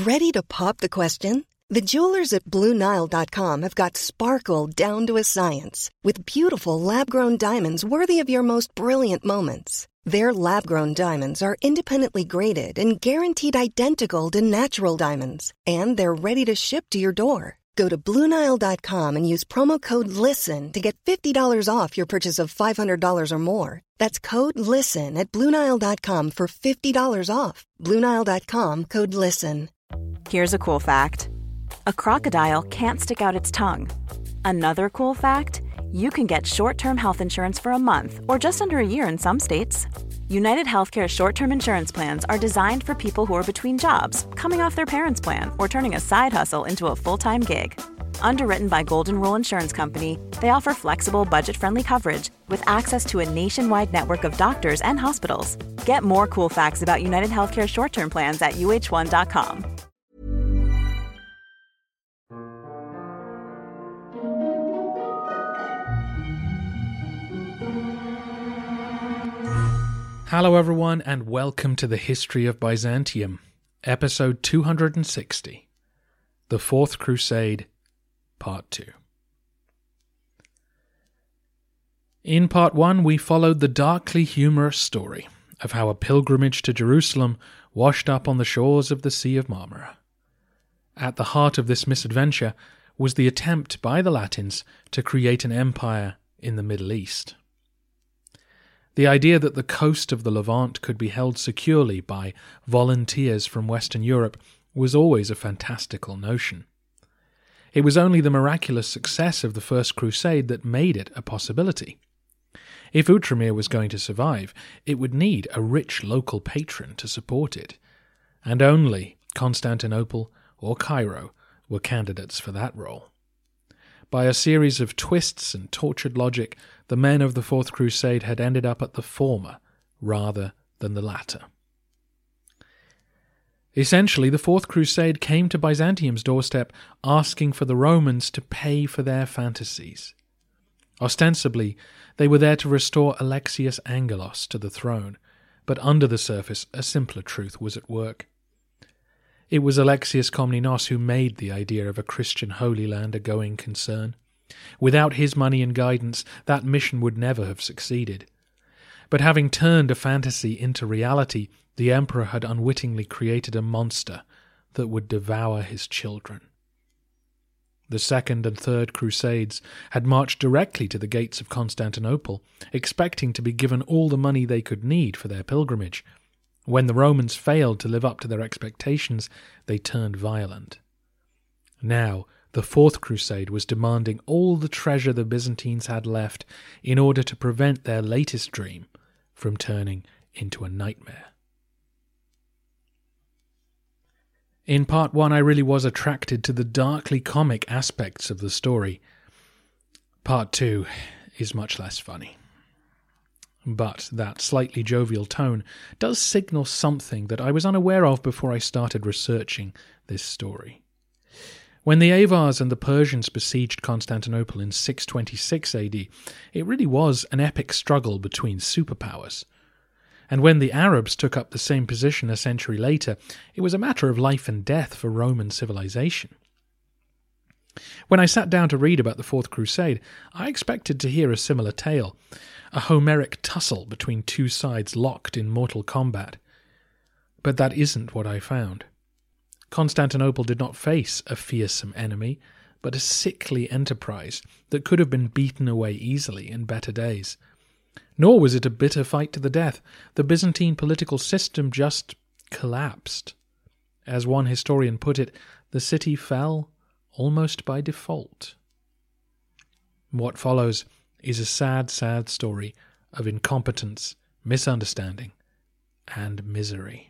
Ready to pop the question? The jewelers at BlueNile.com have got sparkle down to a science with beautiful lab-grown diamonds worthy of your most brilliant moments. Their lab-grown diamonds are independently graded and guaranteed identical to natural diamonds, and they're ready to ship to your door. Go to BlueNile.com and use promo code LISTEN to get $50 off your purchase of $500 or more. That's code LISTEN at BlueNile.com for $50 off. BlueNile.com, code LISTEN. Here's a cool fact. A crocodile can't stick out its tongue. Another cool fact, you can get short-term health insurance for a month or just under a year in some states. United Healthcare short-term insurance plans are designed for people who are between jobs, coming off their parents' plan, or turning a side hustle into a full-time gig. Underwritten by Golden Rule Insurance Company, they offer flexible, budget-friendly coverage with access to a nationwide network of doctors and hospitals. Get more cool facts about United Healthcare short-term plans at uh1.com. Hello everyone, and welcome to the History of Byzantium, episode 260, The Fourth Crusade, Part 2. In Part 1, we followed the darkly humorous story of how a pilgrimage to Jerusalem washed up on the shores of the Sea of Marmara. At the heart of this misadventure was the attempt by the Latins to create an empire in the Middle East. The idea that the coast of the Levant could be held securely by volunteers from Western Europe was always a fantastical notion. It was only the miraculous success of the First Crusade that made it a possibility. If Outremer was going to survive, it would need a rich local patron to support it, and only Constantinople or Cairo were candidates for that role. By a series of twists and tortured logic, the men of the Fourth Crusade had ended up at the former rather than the latter. Essentially, the Fourth Crusade came to Byzantium's doorstep asking for the Romans to pay for their fantasies. Ostensibly, they were there to restore Alexius Angelos to the throne, but under the surface a simpler truth was at work. It was Alexius Komnenos who made the idea of a Christian Holy Land a going concern. Without his money and guidance, that mission would never have succeeded. But having turned a fantasy into reality, the emperor had unwittingly created a monster that would devour his children. The Second and Third Crusades had marched directly to the gates of Constantinople, expecting to be given all the money they could need for their pilgrimage. When the Romans failed to live up to their expectations, they turned violent. Now, the Fourth Crusade was demanding all the treasure the Byzantines had left in order to prevent their latest dream from turning into a nightmare. In Part 1, I really was attracted to the darkly comic aspects of the story. Part 2 is much less funny. But that slightly jovial tone does signal something that I was unaware of before I started researching this story. When the Avars and the Persians besieged Constantinople in 626 AD, it really was an epic struggle between superpowers. And when the Arabs took up the same position a century later, it was a matter of life and death for Roman civilization. When I sat down to read about the Fourth Crusade, I expected to hear a similar tale, a Homeric tussle between two sides locked in mortal combat. But that isn't what I found. Constantinople did not face a fearsome enemy, but a sickly enterprise that could have been beaten away easily in better days. Nor was it a bitter fight to the death. The Byzantine political system just collapsed. As one historian put it, the city fell almost by default. What follows is a sad, sad story of incompetence, misunderstanding, and misery.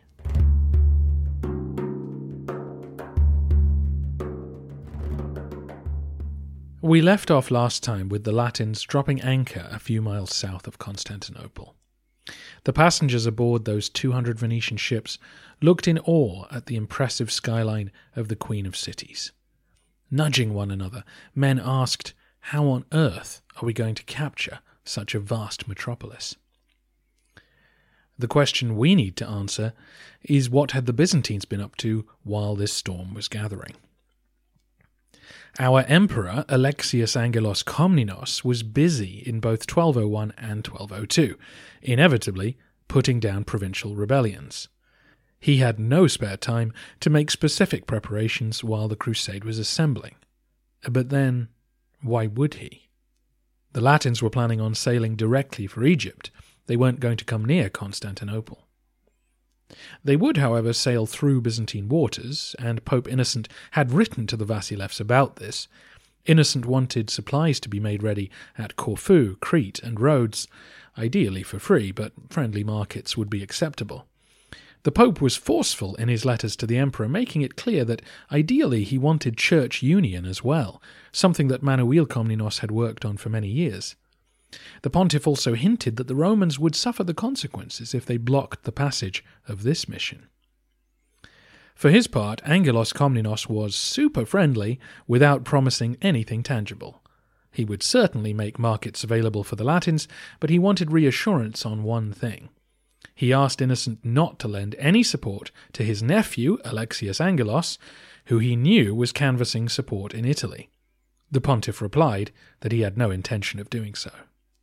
We left off last time with the Latins dropping anchor a few miles south of Constantinople. The passengers aboard those 200 Venetian ships looked in awe at the impressive skyline of the Queen of Cities. Nudging one another, men asked, how on earth are we going to capture such a vast metropolis? The question we need to answer is, what had the Byzantines been up to while this storm was gathering? Our emperor, Alexius Angelos Komnenos, was busy in both 1201 and 1202, inevitably putting down provincial rebellions. He had no spare time to make specific preparations while the crusade was assembling. But then, why would he? The Latins were planning on sailing directly for Egypt. They weren't going to come near Constantinople. They would, however, sail through Byzantine waters, and Pope Innocent had written to the Vasilevs about this. Innocent wanted supplies to be made ready at Corfu, Crete, and Rhodes, ideally for free, but friendly markets would be acceptable. The Pope was forceful in his letters to the Emperor, making it clear that ideally he wanted church union as well, something that Manuel Komnenos had worked on for many years. The pontiff also hinted that the Romans would suffer the consequences if they blocked the passage of this mission. For his part, Angelos Komnenos was super friendly without promising anything tangible. He would certainly make markets available for the Latins, but he wanted reassurance on one thing. He asked Innocent not to lend any support to his nephew, Alexius Angelos, who he knew was canvassing support in Italy. The pontiff replied that he had no intention of doing so.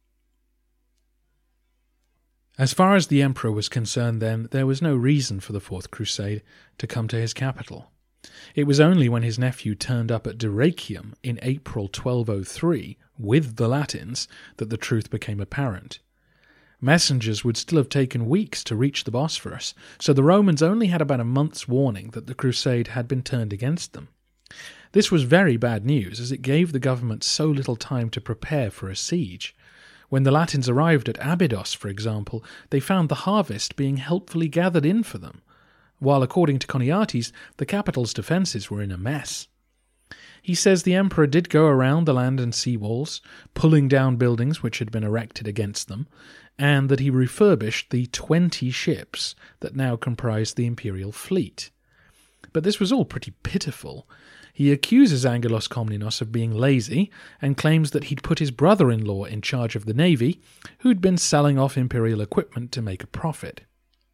As far as the emperor was concerned then, there was no reason for the Fourth Crusade to come to his capital. It was only when his nephew turned up at Dyrrhachium in April 1203 with the Latins that the truth became apparent. Messengers would still have taken weeks to reach the Bosphorus, so the Romans only had about a month's warning that the crusade had been turned against them. This was very bad news, as it gave the government so little time to prepare for a siege. When the Latins arrived at Abydos, for example, they found the harvest being helpfully gathered in for them, while according to Choniates, the capital's defences were in a mess. He says the emperor did go around the land and sea walls, pulling down buildings which had been erected against them, and that he refurbished the 20 ships that now comprised the imperial fleet. But this was all pretty pitiful. He accuses Angelos Komnenos of being lazy and claims that he'd put his brother-in-law in charge of the navy, who'd been selling off imperial equipment to make a profit.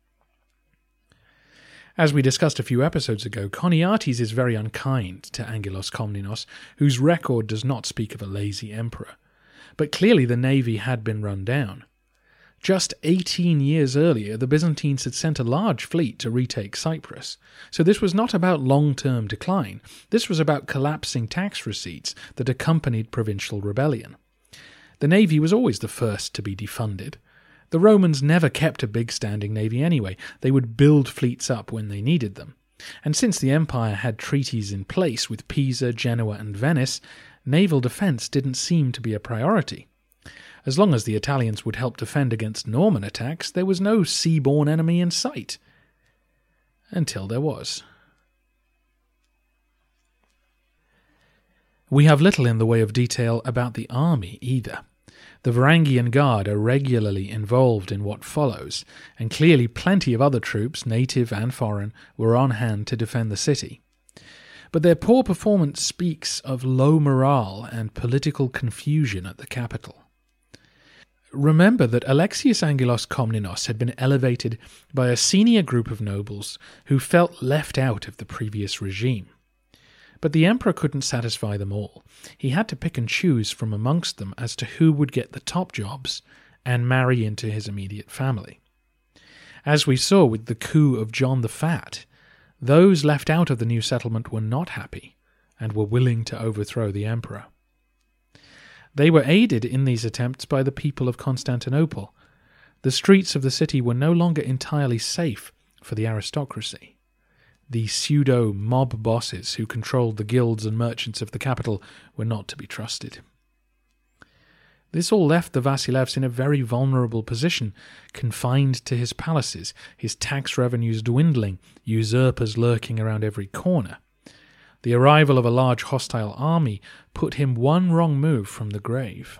As we discussed a few episodes ago, Choniates is very unkind to Angelos Komnenos, whose record does not speak of a lazy emperor. But clearly the navy had been run down. Just 18 years earlier, the Byzantines had sent a large fleet to retake Cyprus. So this was not about long-term decline. This was about collapsing tax receipts that accompanied provincial rebellion. The navy was always the first to be defunded. The Romans never kept a big standing navy anyway. They would build fleets up when they needed them. And since the empire had treaties in place with Pisa, Genoa, and Venice, naval defence didn't seem to be a priority. As long as the Italians would help defend against Norman attacks, there was no sea-borne enemy in sight. Until there was. We have little in the way of detail about the army either. The Varangian Guard are regularly involved in what follows, and clearly plenty of other troops, native and foreign, were on hand to defend the city. But their poor performance speaks of low morale and political confusion at the capital. Remember that Alexius Angelos Komnenos had been elevated by a senior group of nobles who felt left out of the previous regime. But the emperor couldn't satisfy them all. He had to pick and choose from amongst them as to who would get the top jobs and marry into his immediate family. As we saw with the coup of John the Fat, those left out of the new settlement were not happy and were willing to overthrow the emperor. They were aided in these attempts by the people of Constantinople. The streets of the city were no longer entirely safe for the aristocracy. The pseudo-mob bosses who controlled the guilds and merchants of the capital were not to be trusted. This all left the Vasilevs in a very vulnerable position, confined to his palaces, his tax revenues dwindling, usurpers lurking around every corner. The arrival of a large hostile army put him one wrong move from the grave.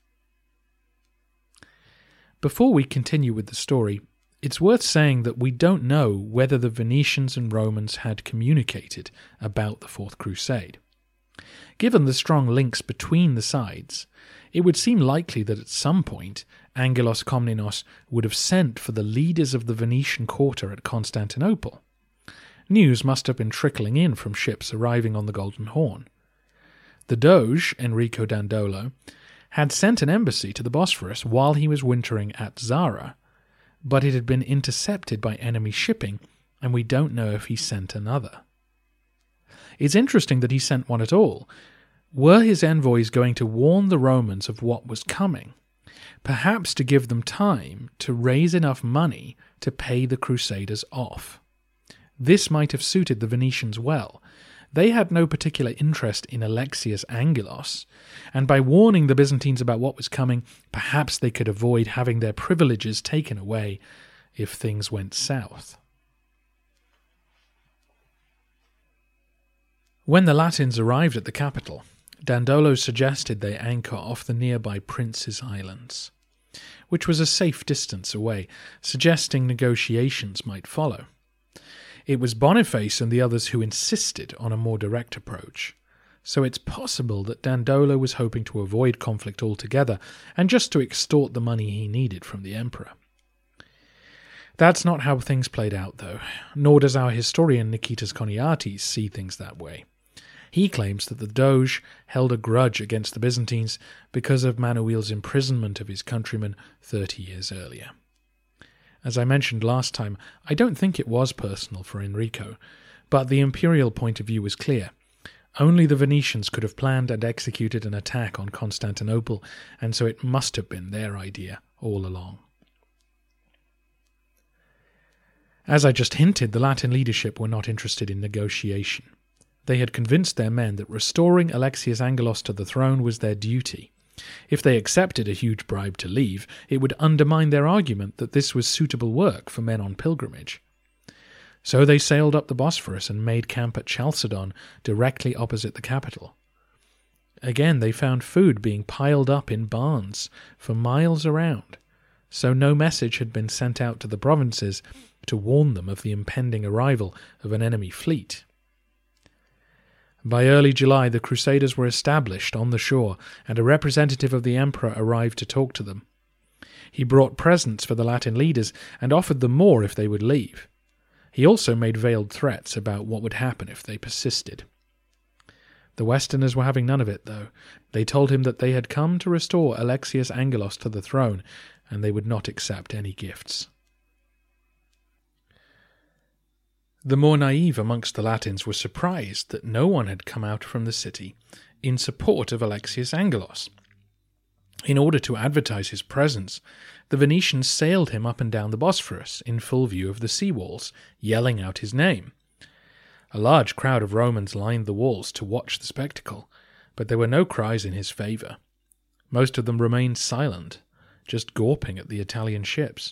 Before we continue with the story, it's worth saying that we don't know whether the Venetians and Romans had communicated about the Fourth Crusade. Given the strong links between the sides, it would seem likely that at some point Angelos Komnenos would have sent for the leaders of the Venetian quarter at Constantinople. News must have been trickling in from ships arriving on the Golden Horn. The Doge, Enrico Dandolo, had sent an embassy to the Bosphorus while he was wintering at Zara, but it had been intercepted by enemy shipping, and we don't know if he sent another. It's interesting that he sent one at all. Were his envoys going to warn the Romans of what was coming, perhaps to give them time to raise enough money to pay the Crusaders off? This might have suited the Venetians well. They had no particular interest in Alexius Angelos, and by warning the Byzantines about what was coming, perhaps they could avoid having their privileges taken away if things went south. When the Latins arrived at the capital, Dandolo suggested they anchor off the nearby Prince's Islands, which was a safe distance away, suggesting negotiations might follow. It was Boniface and the others who insisted on a more direct approach, so it's possible that Dandolo was hoping to avoid conflict altogether and just to extort the money he needed from the emperor. That's not how things played out, though, nor does our historian Nikitas Koniatis see things that way. He claims that the Doge held a grudge against the Byzantines because of Manuel's imprisonment of his countrymen 30 years earlier. As I mentioned last time, I don't think it was personal for Enrico, but the imperial point of view was clear. Only the Venetians could have planned and executed an attack on Constantinople, and so it must have been their idea all along. As I just hinted, the Latin leadership were not interested in negotiation. They had convinced their men that restoring Alexius Angelos to the throne was their duty. If they accepted a huge bribe to leave, it would undermine their argument that this was suitable work for men on pilgrimage. So they sailed up the Bosphorus and made camp at Chalcedon, directly opposite the capital. Again, they found food being piled up in barns for miles around, so no message had been sent out to the provinces to warn them of the impending arrival of an enemy fleet. By early July, the Crusaders were established on the shore, and a representative of the emperor arrived to talk to them. He brought presents for the Latin leaders and offered them more if they would leave. He also made veiled threats about what would happen if they persisted. The Westerners were having none of it, though. They told him that they had come to restore Alexius Angelos to the throne, and they would not accept any gifts. The more naive amongst the Latins were surprised that no one had come out from the city in support of Alexius Angelos. In order to advertise his presence, the Venetians sailed him up and down the Bosphorus in full view of the sea walls, yelling out his name. A large crowd of Romans lined the walls to watch the spectacle, but there were no cries in his favour. Most of them remained silent, just gawping at the Italian ships.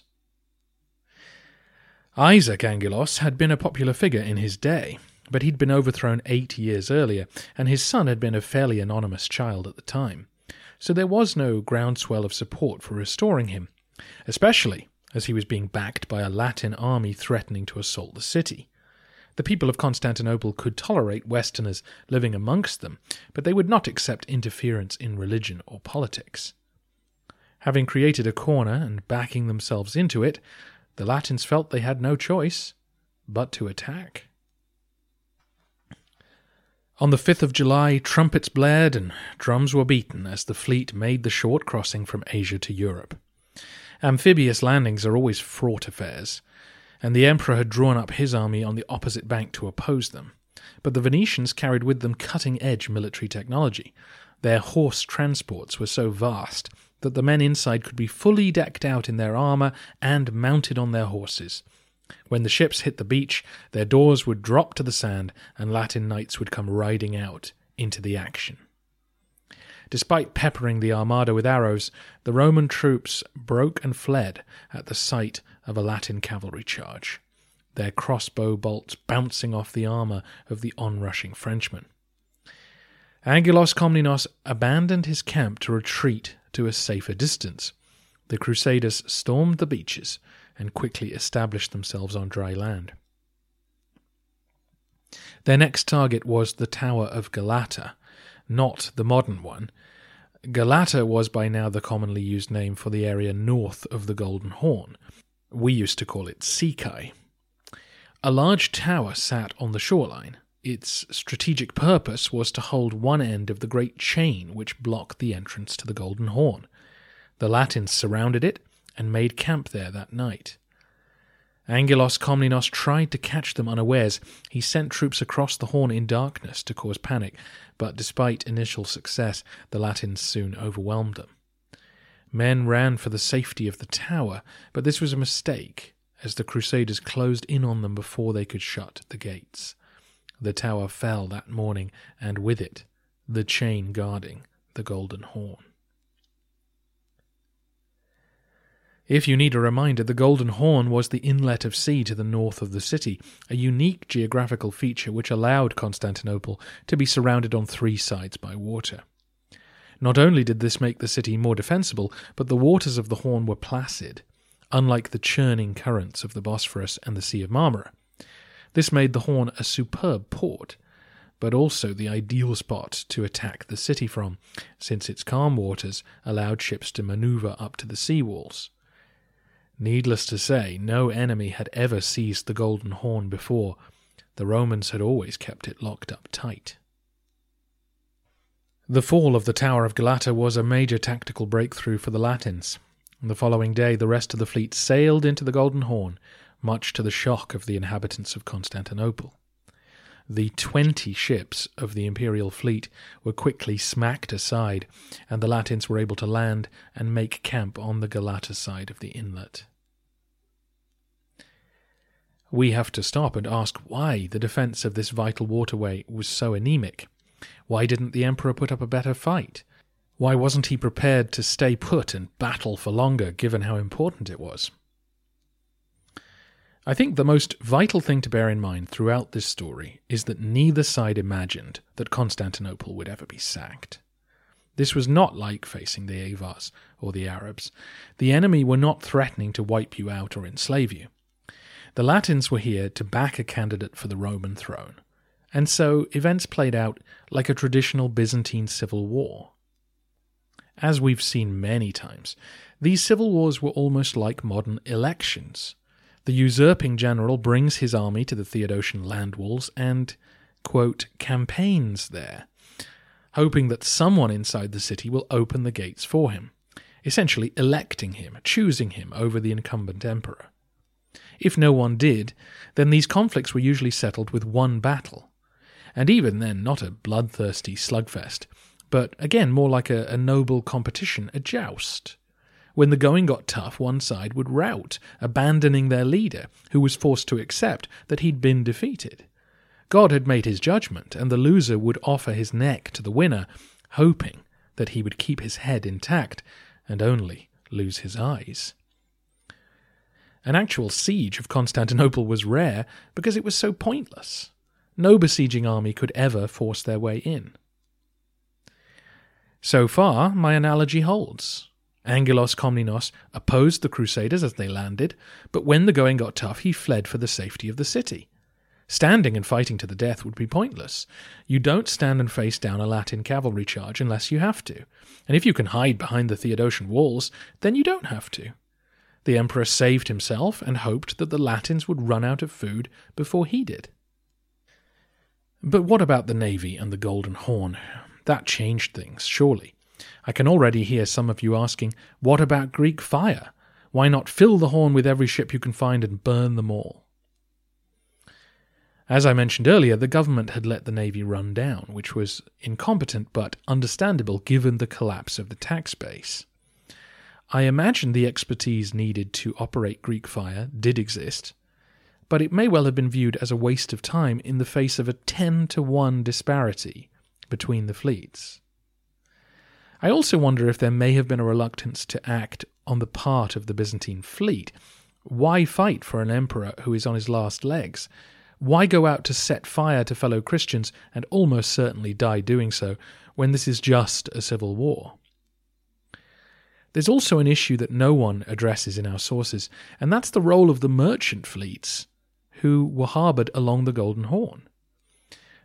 Isaac Angelos had been a popular figure in his day, but he'd been overthrown 8 years earlier, and his son had been a fairly anonymous child at the time, so there was no groundswell of support for restoring him, especially as he was being backed by a Latin army threatening to assault the city. The people of Constantinople could tolerate Westerners living amongst them, but they would not accept interference in religion or politics. Having created a corner and backing themselves into it, the Latins felt they had no choice but to attack. On the 5th of July, trumpets blared and drums were beaten as the fleet made the short crossing from Asia to Europe. Amphibious landings are always fraught affairs, and the emperor had drawn up his army on the opposite bank to oppose them. But the Venetians carried with them cutting-edge military technology. Their horse transports were so vast that the men inside could be fully decked out in their armour and mounted on their horses. When the ships hit the beach, their doors would drop to the sand, and Latin knights would come riding out into the action. Despite peppering the armada with arrows, the Roman troops broke and fled at the sight of a Latin cavalry charge, their crossbow bolts bouncing off the armour of the onrushing Frenchmen. Angelos Komnenos abandoned his camp to retreat to a safer distance. The Crusaders stormed the beaches and quickly established themselves on dry land. Their next target was the Tower of Galata, not the modern one. Galata was by now the commonly used name for the area north of the Golden Horn. We used to call it Sikai. A large tower sat on the shoreline. Its strategic purpose was to hold one end of the great chain which blocked the entrance to the Golden Horn. The Latins surrounded it and made camp there that night. Angelos Komnenos tried to catch them unawares. He sent troops across the Horn in darkness to cause panic, but despite initial success, the Latins soon overwhelmed them. Men ran for the safety of the tower, but this was a mistake, as the Crusaders closed in on them before they could shut the gates. The tower fell that morning, and with it, the chain guarding the Golden Horn. If you need a reminder, the Golden Horn was the inlet of sea to the north of the city, a unique geographical feature which allowed Constantinople to be surrounded on three sides by water. Not only did this make the city more defensible, but the waters of the Horn were placid, unlike the churning currents of the Bosphorus and the Sea of Marmara. This made the Horn a superb port, but also the ideal spot to attack the city from, since its calm waters allowed ships to maneuver up to the sea walls. Needless to say, no enemy had ever seized the Golden Horn before. The Romans had always kept it locked up tight. The fall of the Tower of Galata was a major tactical breakthrough for the Latins. The following day, the rest of the fleet sailed into the Golden Horn, much to the shock of the inhabitants of Constantinople. The 20 ships of the imperial fleet were quickly smacked aside, and the Latins were able to land and make camp on the Galata side of the inlet. We have to stop and ask why the defence of this vital waterway was so anemic. Why didn't the emperor put up a better fight? Why wasn't he prepared to stay put and battle for longer, given how important it was? I think the most vital thing to bear in mind throughout this story is that neither side imagined that Constantinople would ever be sacked. This was not like facing the Avars or the Arabs. The enemy were not threatening to wipe you out or enslave you. The Latins were here to back a candidate for the Roman throne, and so events played out like a traditional Byzantine civil war. As we've seen many times, these civil wars were almost like modern elections. The usurping general brings his army to the Theodosian land walls and, quote, campaigns there, hoping that someone inside the city will open the gates for him, essentially electing him, choosing him over the incumbent emperor. If no one did, then these conflicts were usually settled with one battle, and even then not a bloodthirsty slugfest, but again more like a noble competition, a joust. When the going got tough, one side would rout, abandoning their leader, who was forced to accept that he'd been defeated. God had made his judgment, and the loser would offer his neck to the winner, hoping that he would keep his head intact and only lose his eyes. An actual siege of Constantinople was rare because it was so pointless. No besieging army could ever force their way in. So far, my analogy holds. Angelos Komnenos opposed the Crusaders as they landed, but when the going got tough, he fled for the safety of the city. Standing and fighting to the death would be pointless. You don't stand and face down a Latin cavalry charge unless you have to, and if you can hide behind the Theodosian walls, then you don't have to. The emperor saved himself and hoped that the Latins would run out of food before he did. But what about the navy and the Golden Horn? That changed things, surely. I can already hear some of you asking, what about Greek fire? Why not fill the Horn with every ship you can find and burn them all? As I mentioned earlier, the government had let the navy run down, which was incompetent but understandable given the collapse of the tax base. I imagine the expertise needed to operate Greek fire did exist, but it may well have been viewed as a waste of time in the face of a 10-to-1 disparity between the fleets. I also wonder if there may have been a reluctance to act on the part of the Byzantine fleet. Why fight for an emperor who is on his last legs? Why go out to set fire to fellow Christians and almost certainly die doing so when this is just a civil war? There's also an issue that no one addresses in our sources, and that's the role of the merchant fleets who were harboured along the Golden Horn.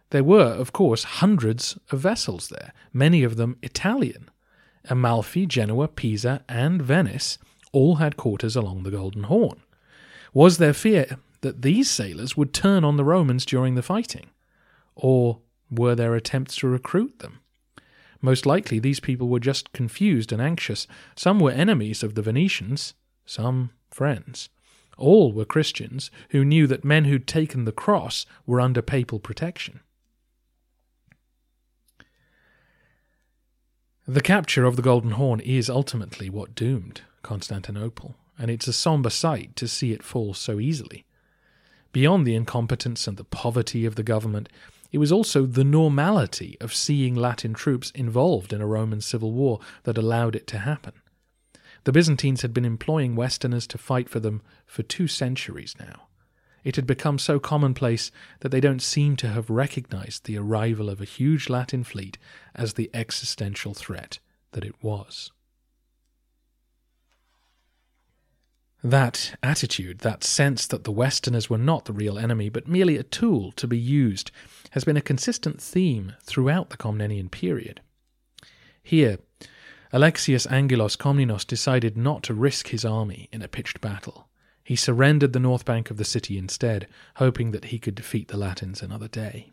There were, of course, hundreds of vessels there, many of them Italian. Amalfi, Genoa, Pisa, and Venice all had quarters along the Golden Horn. Was there fear that these sailors would turn on the Romans during the fighting? Or were there attempts to recruit them? Most likely these people were just confused and anxious. Some were enemies of the Venetians, some friends. All were Christians who knew that men who'd taken the cross were under papal protection. The capture of the Golden Horn is ultimately what doomed Constantinople, and it's a sombre sight to see it fall so easily. Beyond the incompetence and the poverty of the government, it was also the normality of seeing Latin troops involved in a Roman civil war that allowed it to happen. The Byzantines had been employing Westerners to fight for them for 2 centuries now. It had become so commonplace that they don't seem to have recognized the arrival of a huge Latin fleet as the existential threat that it was. That attitude, that sense that the Westerners were not the real enemy but merely a tool to be used, has been a consistent theme throughout the Komnenian period. Here, Alexius Angelos Komnenos decided not to risk his army in a pitched battle. He surrendered the north bank of the city instead, hoping that he could defeat the Latins another day.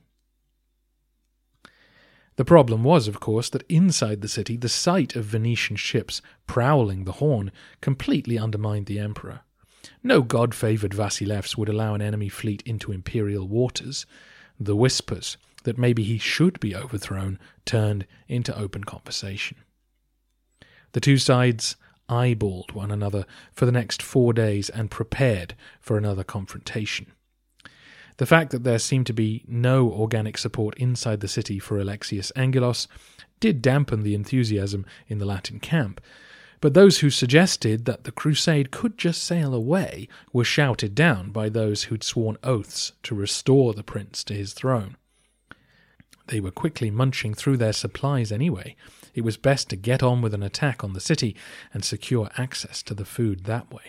The problem was, of course, that inside the city the sight of Venetian ships prowling the Horn completely undermined the emperor. No god-favoured Vasilevs would allow an enemy fleet into imperial waters. The whispers that maybe he should be overthrown turned into open conversation. The two sides eyeballed one another for the next 4 days and prepared for another confrontation. The fact that there seemed to be no organic support inside the city for Alexius Angelos did dampen the enthusiasm in the Latin camp, but those who suggested that the crusade could just sail away were shouted down by those who'd sworn oaths to restore the prince to his throne. They were quickly munching through their supplies anyway. It was best to get on with an attack on the city and secure access to the food that way.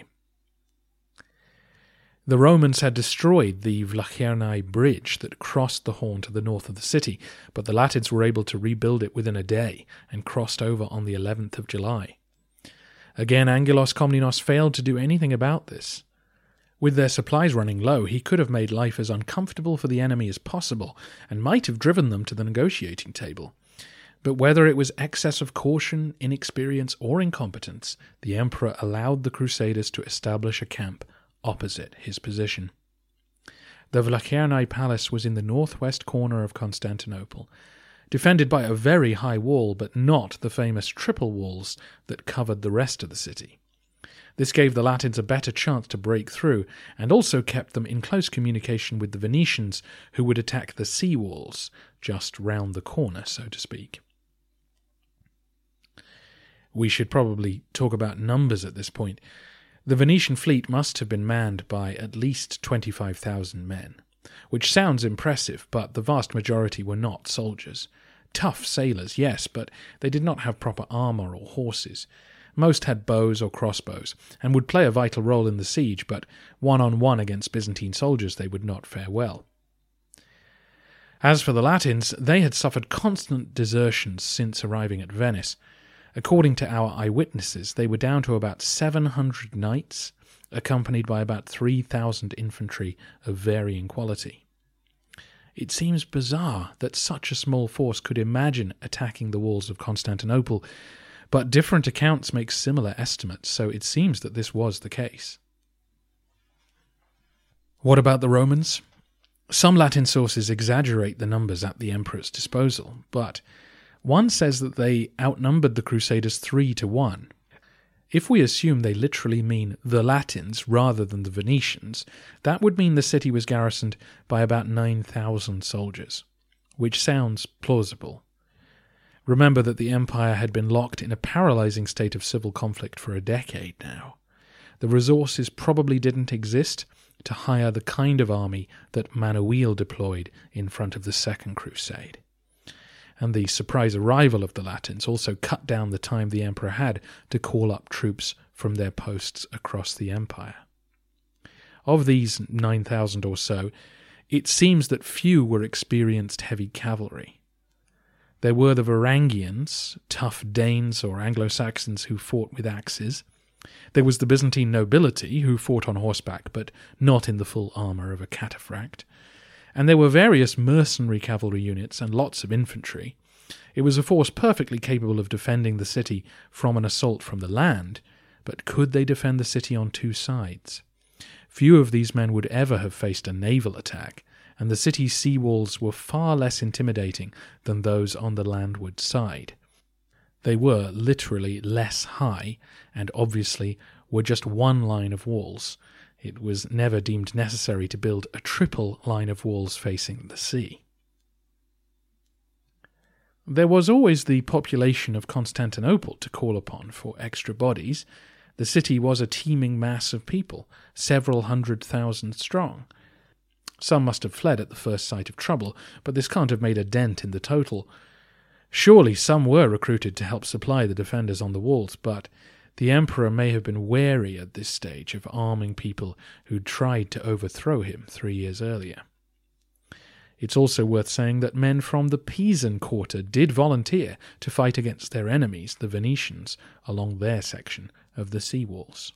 The Romans had destroyed the Vlachernae bridge that crossed the Horn to the north of the city, but the Latins were able to rebuild it within a day and crossed over on the 11th of July. Again, Angelos Komnenos failed to do anything about this. With their supplies running low, he could have made life as uncomfortable for the enemy as possible and might have driven them to the negotiating table. But whether it was excess of caution, inexperience, or incompetence, the emperor allowed the Crusaders to establish a camp opposite his position. The Vlachernae Palace was in the northwest corner of Constantinople, defended by a very high wall, but not the famous triple walls that covered the rest of the city. This gave the Latins a better chance to break through, and also kept them in close communication with the Venetians, who would attack the sea walls, just round the corner, so to speak. We should probably talk about numbers at this point. The Venetian fleet must have been manned by at least 25,000 men, which sounds impressive, but the vast majority were not soldiers. Tough sailors, yes, but they did not have proper armour or horses. Most had bows or crossbows, and would play a vital role in the siege, but one-on-one against Byzantine soldiers they would not fare well. As for the Latins, they had suffered constant desertions since arriving at Venice. According to our eyewitnesses, they were down to about 700 knights, accompanied by about 3,000 infantry of varying quality. It seems bizarre that such a small force could imagine attacking the walls of Constantinople, but different accounts make similar estimates, so it seems that this was the case. What about the Romans? Some Latin sources exaggerate the numbers at the emperor's disposal, but one says that they outnumbered the Crusaders 3-1. If we assume they literally mean the Latins rather than the Venetians, that would mean the city was garrisoned by about 9,000 soldiers, which sounds plausible. Remember that the empire had been locked in a paralyzing state of civil conflict for a decade now. The resources probably didn't exist to hire the kind of army that Manuel deployed in front of the Second Crusade. And the surprise arrival of the Latins also cut down the time the emperor had to call up troops from their posts across the empire. Of these 9,000 or so, it seems that few were experienced heavy cavalry. There were the Varangians, tough Danes or Anglo-Saxons who fought with axes. There was the Byzantine nobility who fought on horseback, but not in the full armour of a cataphract. And there were various mercenary cavalry units and lots of infantry. It was a force perfectly capable of defending the city from an assault from the land, but could they defend the city on two sides? Few of these men would ever have faced a naval attack, and the city's sea walls were far less intimidating than those on the landward side. They were literally less high, and obviously were just one line of walls. It was never deemed necessary to build a triple line of walls facing the sea. There was always the population of Constantinople to call upon for extra bodies. The city was a teeming mass of people, several 100,000 strong. Some must have fled at the first sight of trouble, but this can't have made a dent in the total. Surely some were recruited to help supply the defenders on the walls, but the emperor may have been wary at this stage of arming people who'd tried to overthrow him 3 years earlier. It's also worth saying that men from the Pisan quarter did volunteer to fight against their enemies, the Venetians, along their section of the sea walls.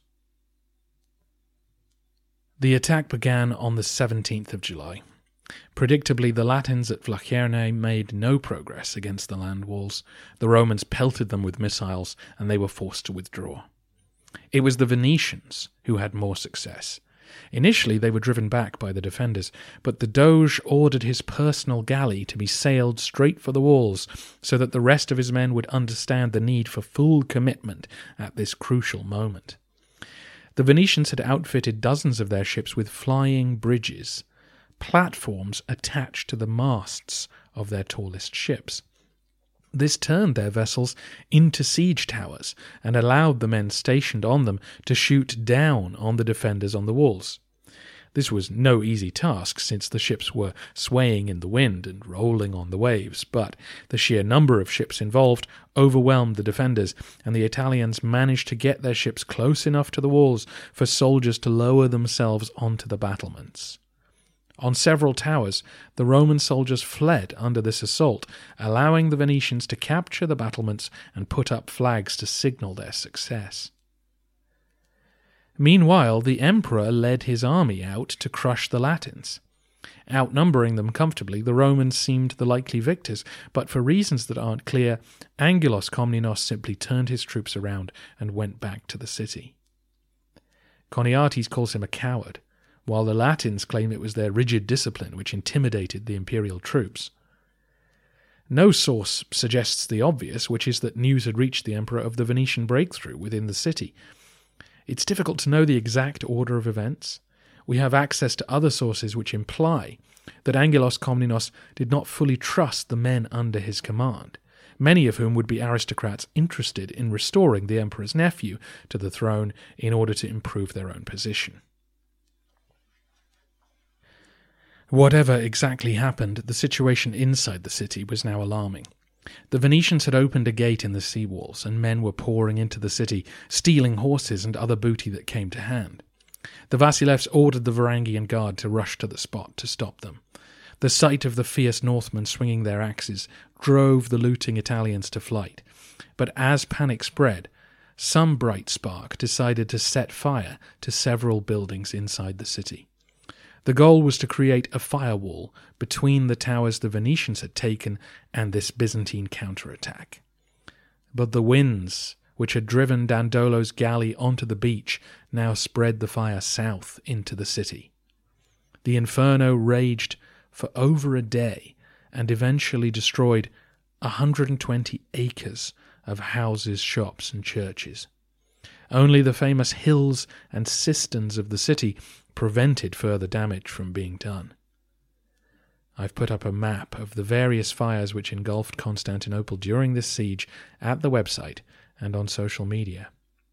The attack began on the 17th of July. Predictably, the Latins at Vlachernae made no progress against the land walls. The Romans pelted them with missiles, and they were forced to withdraw. It was the Venetians who had more success. Initially, they were driven back by the defenders, but the Doge ordered his personal galley to be sailed straight for the walls so that the rest of his men would understand the need for full commitment at this crucial moment. The Venetians had outfitted dozens of their ships with flying bridges, platforms attached to the masts of their tallest ships. This turned their vessels into siege towers and allowed the men stationed on them to shoot down on the defenders on the walls. This was no easy task, since the ships were swaying in the wind and rolling on the waves, but the sheer number of ships involved overwhelmed the defenders, and the Italians managed to get their ships close enough to the walls for soldiers to lower themselves onto the battlements. On several towers, the Roman soldiers fled under this assault, allowing the Venetians to capture the battlements and put up flags to signal their success. Meanwhile, the emperor led his army out to crush the Latins. Outnumbering them comfortably, the Romans seemed the likely victors, but for reasons that aren't clear, Angelos Komnenos simply turned his troops around and went back to the city. Choniates calls him a coward, while the Latins claim it was their rigid discipline which intimidated the imperial troops. No source suggests the obvious, which is that news had reached the emperor of the Venetian breakthrough within the city. It's difficult to know the exact order of events. We have access to other sources which imply that Angelos Komnenos did not fully trust the men under his command, many of whom would be aristocrats interested in restoring the emperor's nephew to the throne in order to improve their own position. Whatever exactly happened, the situation inside the city was now alarming. The Venetians had opened a gate in the sea walls, and men were pouring into the city, stealing horses and other booty that came to hand. The Vasilevs ordered the Varangian guard to rush to the spot to stop them. The sight of the fierce Northmen swinging their axes drove the looting Italians to flight, but as panic spread, some bright spark decided to set fire to several buildings inside the city. The goal was to create a firewall between the towers the Venetians had taken and this Byzantine counterattack. But the winds, which had driven Dandolo's galley onto the beach, now spread the fire south into the city. The inferno raged for over a day and eventually destroyed 120 acres of houses, shops, and churches. Only the famous hills and cisterns of the city prevented further damage from being done. I've put up a map of the various fires which engulfed Constantinople during this siege at the website and on social media.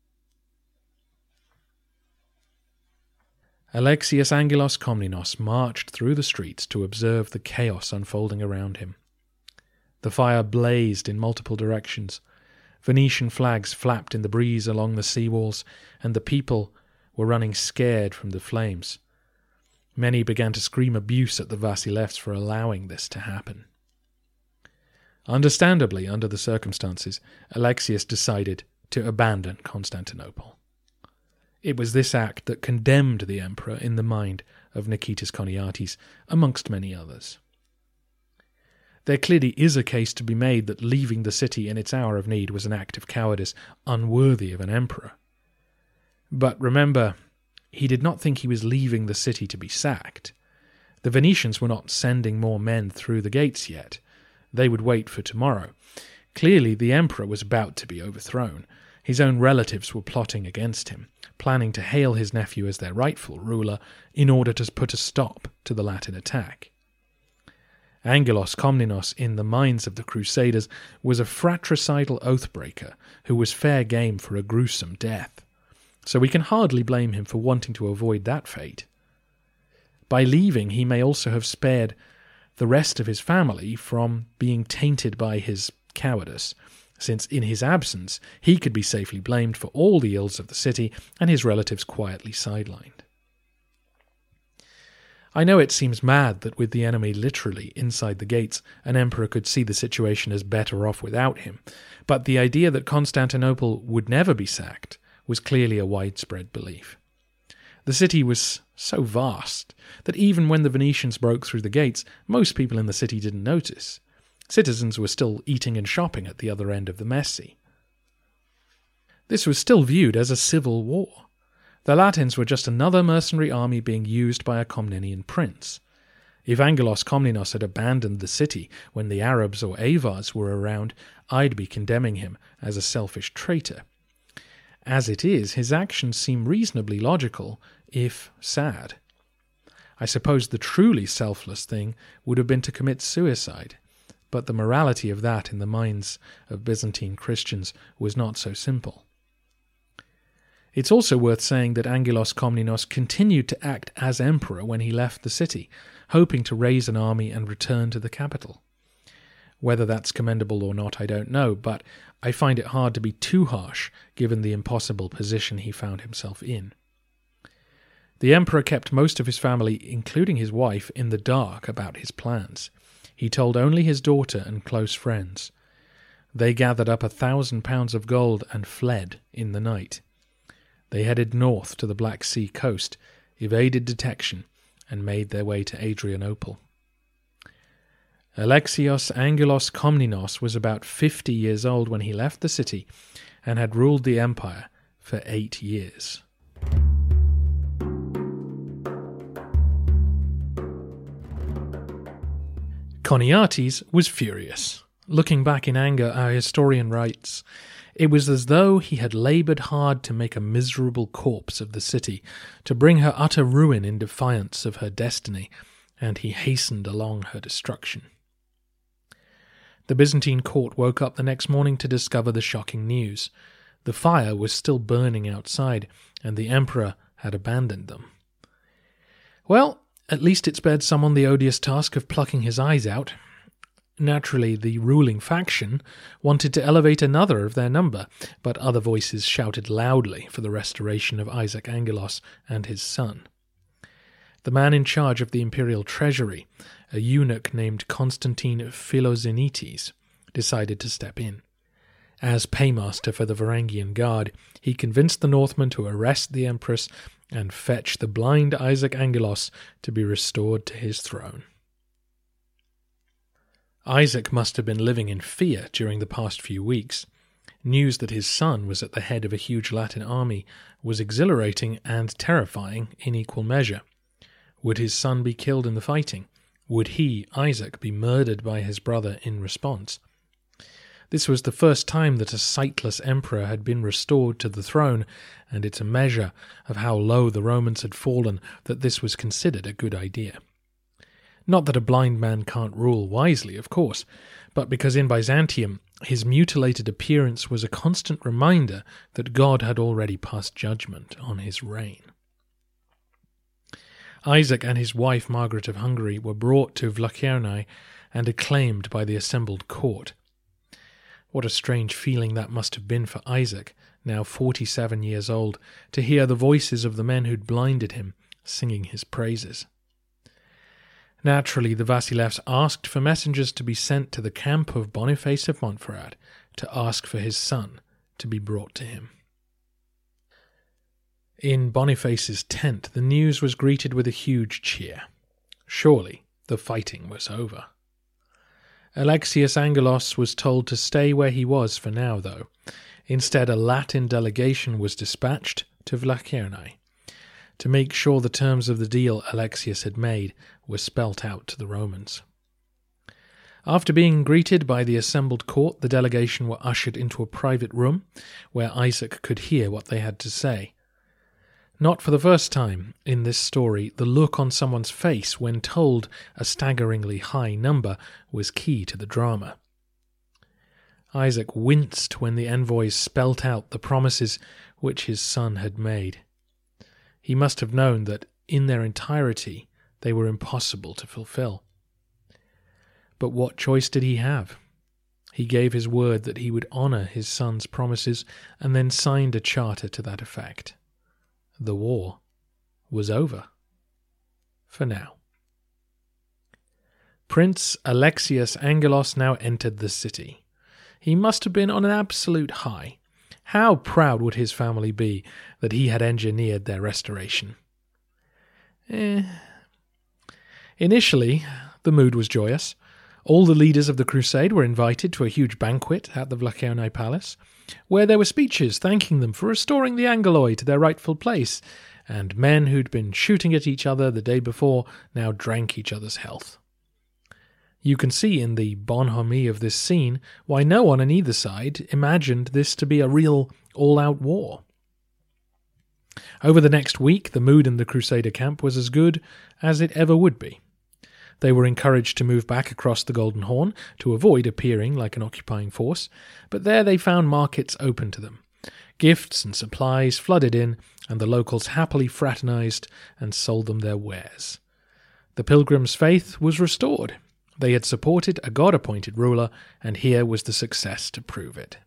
Alexius Angelos Komnenos marched through the streets to observe the chaos unfolding around him. The fire blazed in multiple directions. Venetian flags flapped in the breeze along the sea walls, and the people were running scared from the flames. Many began to scream abuse at the Vasilevs for allowing this to happen. Understandably, under the circumstances, Alexius decided to abandon Constantinople. It was this act that condemned the emperor in the mind of Nikitas Choniates, amongst many others. There clearly is a case to be made that leaving the city in its hour of need was an act of cowardice unworthy of an emperor. But remember, he did not think he was leaving the city to be sacked. The Venetians were not sending more men through the gates yet. They would wait for tomorrow. Clearly, the emperor was about to be overthrown. His own relatives were plotting against him, planning to hail his nephew as their rightful ruler in order to put a stop to the Latin attack. Angelos Komnenos, in the minds of the Crusaders, was a fratricidal oathbreaker who was fair game for a gruesome death, so we can hardly blame him for wanting to avoid that fate. By leaving, he may also have spared the rest of his family from being tainted by his cowardice, since in his absence he could be safely blamed for all the ills of the city and his relatives quietly sidelined. I know it seems mad that with the enemy literally inside the gates, an emperor could see the situation as better off without him, but the idea that Constantinople would never be sacked was clearly a widespread belief. The city was so vast that even when the Venetians broke through the gates, most people in the city didn't notice. Citizens were still eating and shopping at the other end of the Messi. This was still viewed as a civil war. The Latins were just another mercenary army being used by a Komnenian prince. If Angelos Komnenos had abandoned the city when the Arabs or Avars were around, I'd be condemning him as a selfish traitor. As it is, his actions seem reasonably logical, if sad. I suppose the truly selfless thing would have been to commit suicide, but the morality of that in the minds of Byzantine Christians was not so simple. It's also worth saying that Angelos Komnenos continued to act as emperor when he left the city, hoping to raise an army and return to the capital. Whether that's commendable or not, I don't know, but I find it hard to be too harsh given the impossible position he found himself in. The emperor kept most of his family, including his wife, in the dark about his plans. He told only his daughter and close friends. They gathered up 1,000 pounds of gold and fled in the night. They headed north to the Black Sea coast, evaded detection, and made their way to Adrianople. Alexios Angelos Komnenos was about 50 years old when he left the city and had ruled the empire for 8 years. Choniates was furious. Looking back in anger, our historian writes, "It was as though he had laboured hard to make a miserable corpse of the city, to bring her utter ruin in defiance of her destiny, and he hastened along her destruction." The Byzantine court woke up the next morning to discover the shocking news. The fire was still burning outside, and the emperor had abandoned them. Well, at least it spared someone the odious task of plucking his eyes out. Naturally, the ruling faction wanted to elevate another of their number, but other voices shouted loudly for the restoration of Isaac Angelos and his son. The man in charge of the imperial treasury, a eunuch named Constantine Philoxenites, decided to step in. As paymaster for the Varangian Guard, he convinced the Northmen to arrest the empress and fetch the blind Isaac Angelos to be restored to his throne. Isaac must have been living in fear during the past few weeks. News that his son was at the head of a huge Latin army was exhilarating and terrifying in equal measure. Would his son be killed in the fighting? Would he, Isaac, be murdered by his brother in response? This was the first time that a sightless emperor had been restored to the throne, and it's a measure of how low the Romans had fallen that this was considered a good idea. Not that a blind man can't rule wisely, of course, but because in Byzantium his mutilated appearance was a constant reminder that God had already passed judgment on his reign. Isaac and his wife Margaret of Hungary were brought to Vlachernae and acclaimed by the assembled court. What a strange feeling that must have been for Isaac, now 47 years old, to hear the voices of the men who'd blinded him singing his praises. Naturally, the Vasilevs asked for messengers to be sent to the camp of Boniface of Montferrat to ask for his son to be brought to him. In Boniface's tent, the news was greeted with a huge cheer. Surely the fighting was over. Alexius Angelos was told to stay where he was for now, though. Instead, a Latin delegation was dispatched to Vlachernae to make sure the terms of the deal Alexius had made were spelt out to the Romans. After being greeted by the assembled court, the delegation were ushered into a private room where Isaac could hear what they had to say. Not for the first time in this story, the look on someone's face when told a staggeringly high number was key to the drama. Isaac winced when the envoys spelt out the promises which his son had made. He must have known that, in their entirety, they were impossible to fulfill. But what choice did he have? He gave his word that he would honour his son's promises and then signed a charter to that effect. The war was over. For now. Prince Alexius Angelos now entered the city. He must have been on an absolute high. How proud would his family be that he had engineered their restoration? Initially, the mood was joyous. All the leaders of the crusade were invited to a huge banquet at the Vlachernae Palace, where there were speeches thanking them for restoring the Angelloi to their rightful place, and men who'd been shooting at each other the day before now drank each other's health. You can see in the bonhomie of this scene why no one on either side imagined this to be a real all-out war. Over the next week, the mood in the Crusader camp was as good as it ever would be. They were encouraged to move back across the Golden Horn to avoid appearing like an occupying force, but there they found markets open to them. Gifts and supplies flooded in, and the locals happily fraternized and sold them their wares. The pilgrims' faith was restored. They had supported a God-appointed ruler, and here was the success to prove it.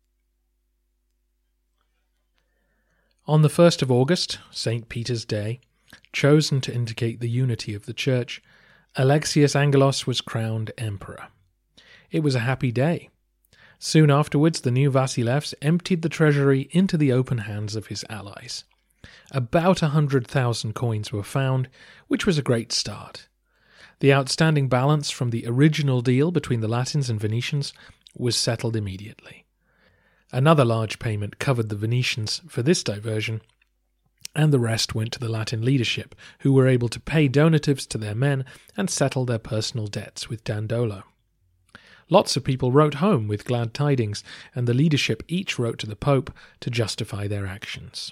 On the 1st of August, St. Peter's Day, chosen to indicate the unity of the Church, Alexius Angelos was crowned emperor. It was a happy day. Soon afterwards, the new Vasilevs emptied the treasury into the open hands of his allies. About 100,000 coins were found, which was a great start. The outstanding balance from the original deal between the Latins and Venetians was settled immediately. Another large payment covered the Venetians for this diversion, and the rest went to the Latin leadership, who were able to pay donatives to their men and settle their personal debts with Dandolo. Lots of people wrote home with glad tidings, and the leadership each wrote to the Pope to justify their actions.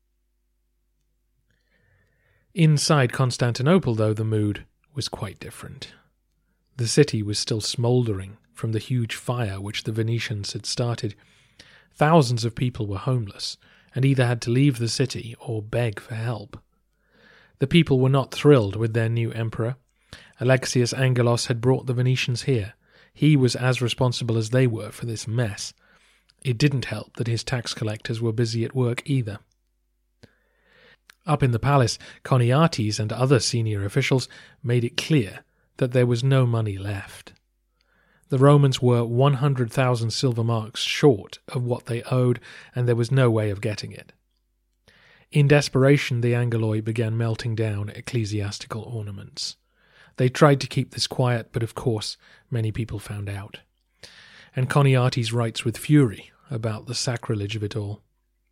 Inside Constantinople, though, the mood was quite different. The city was still smouldering from the huge fire which the Venetians had started. Thousands of people were homeless, and either had to leave the city or beg for help. The people were not thrilled with their new emperor. Alexius Angelos had brought the Venetians here. He was as responsible as they were for this mess. It didn't help that his tax collectors were busy at work either. Up in the palace, Choniates and other senior officials made it clear that there was no money left. The Romans were 100,000 silver marks short of what they owed, and there was no way of getting it. In desperation, the Angelloi began melting down ecclesiastical ornaments. They tried to keep this quiet, but of course many people found out. And Choniates writes with fury about the sacrilege of it all.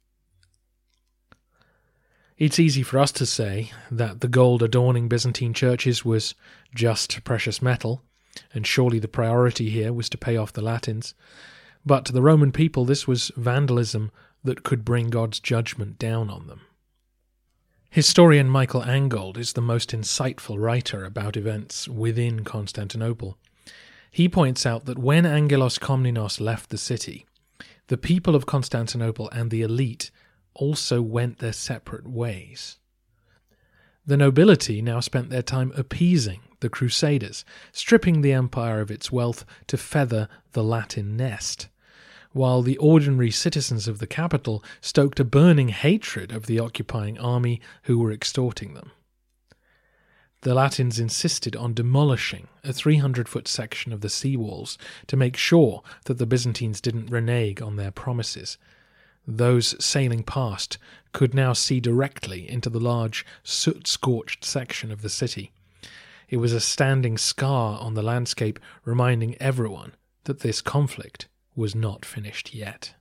It's easy for us to say that the gold adorning Byzantine churches was just precious metal, and surely the priority here was to pay off the Latins. But to the Roman people this was vandalism that could bring God's judgment down on them. Historian Michael Angold is the most insightful writer about events within Constantinople. He points out that when Angelos Komnenos left the city, the people of Constantinople and the elite also went their separate ways. The nobility now spent their time appeasing the Crusaders, stripping the empire of its wealth to feather the Latin nest, while the ordinary citizens of the capital stoked a burning hatred of the occupying army who were extorting them. The Latins insisted on demolishing a 300-foot section of the seawalls to make sure that the Byzantines didn't renege on their promises. Those sailing past could now see directly into the large, soot-scorched section of the city. It was a standing scar on the landscape, reminding everyone that this conflict was not finished yet.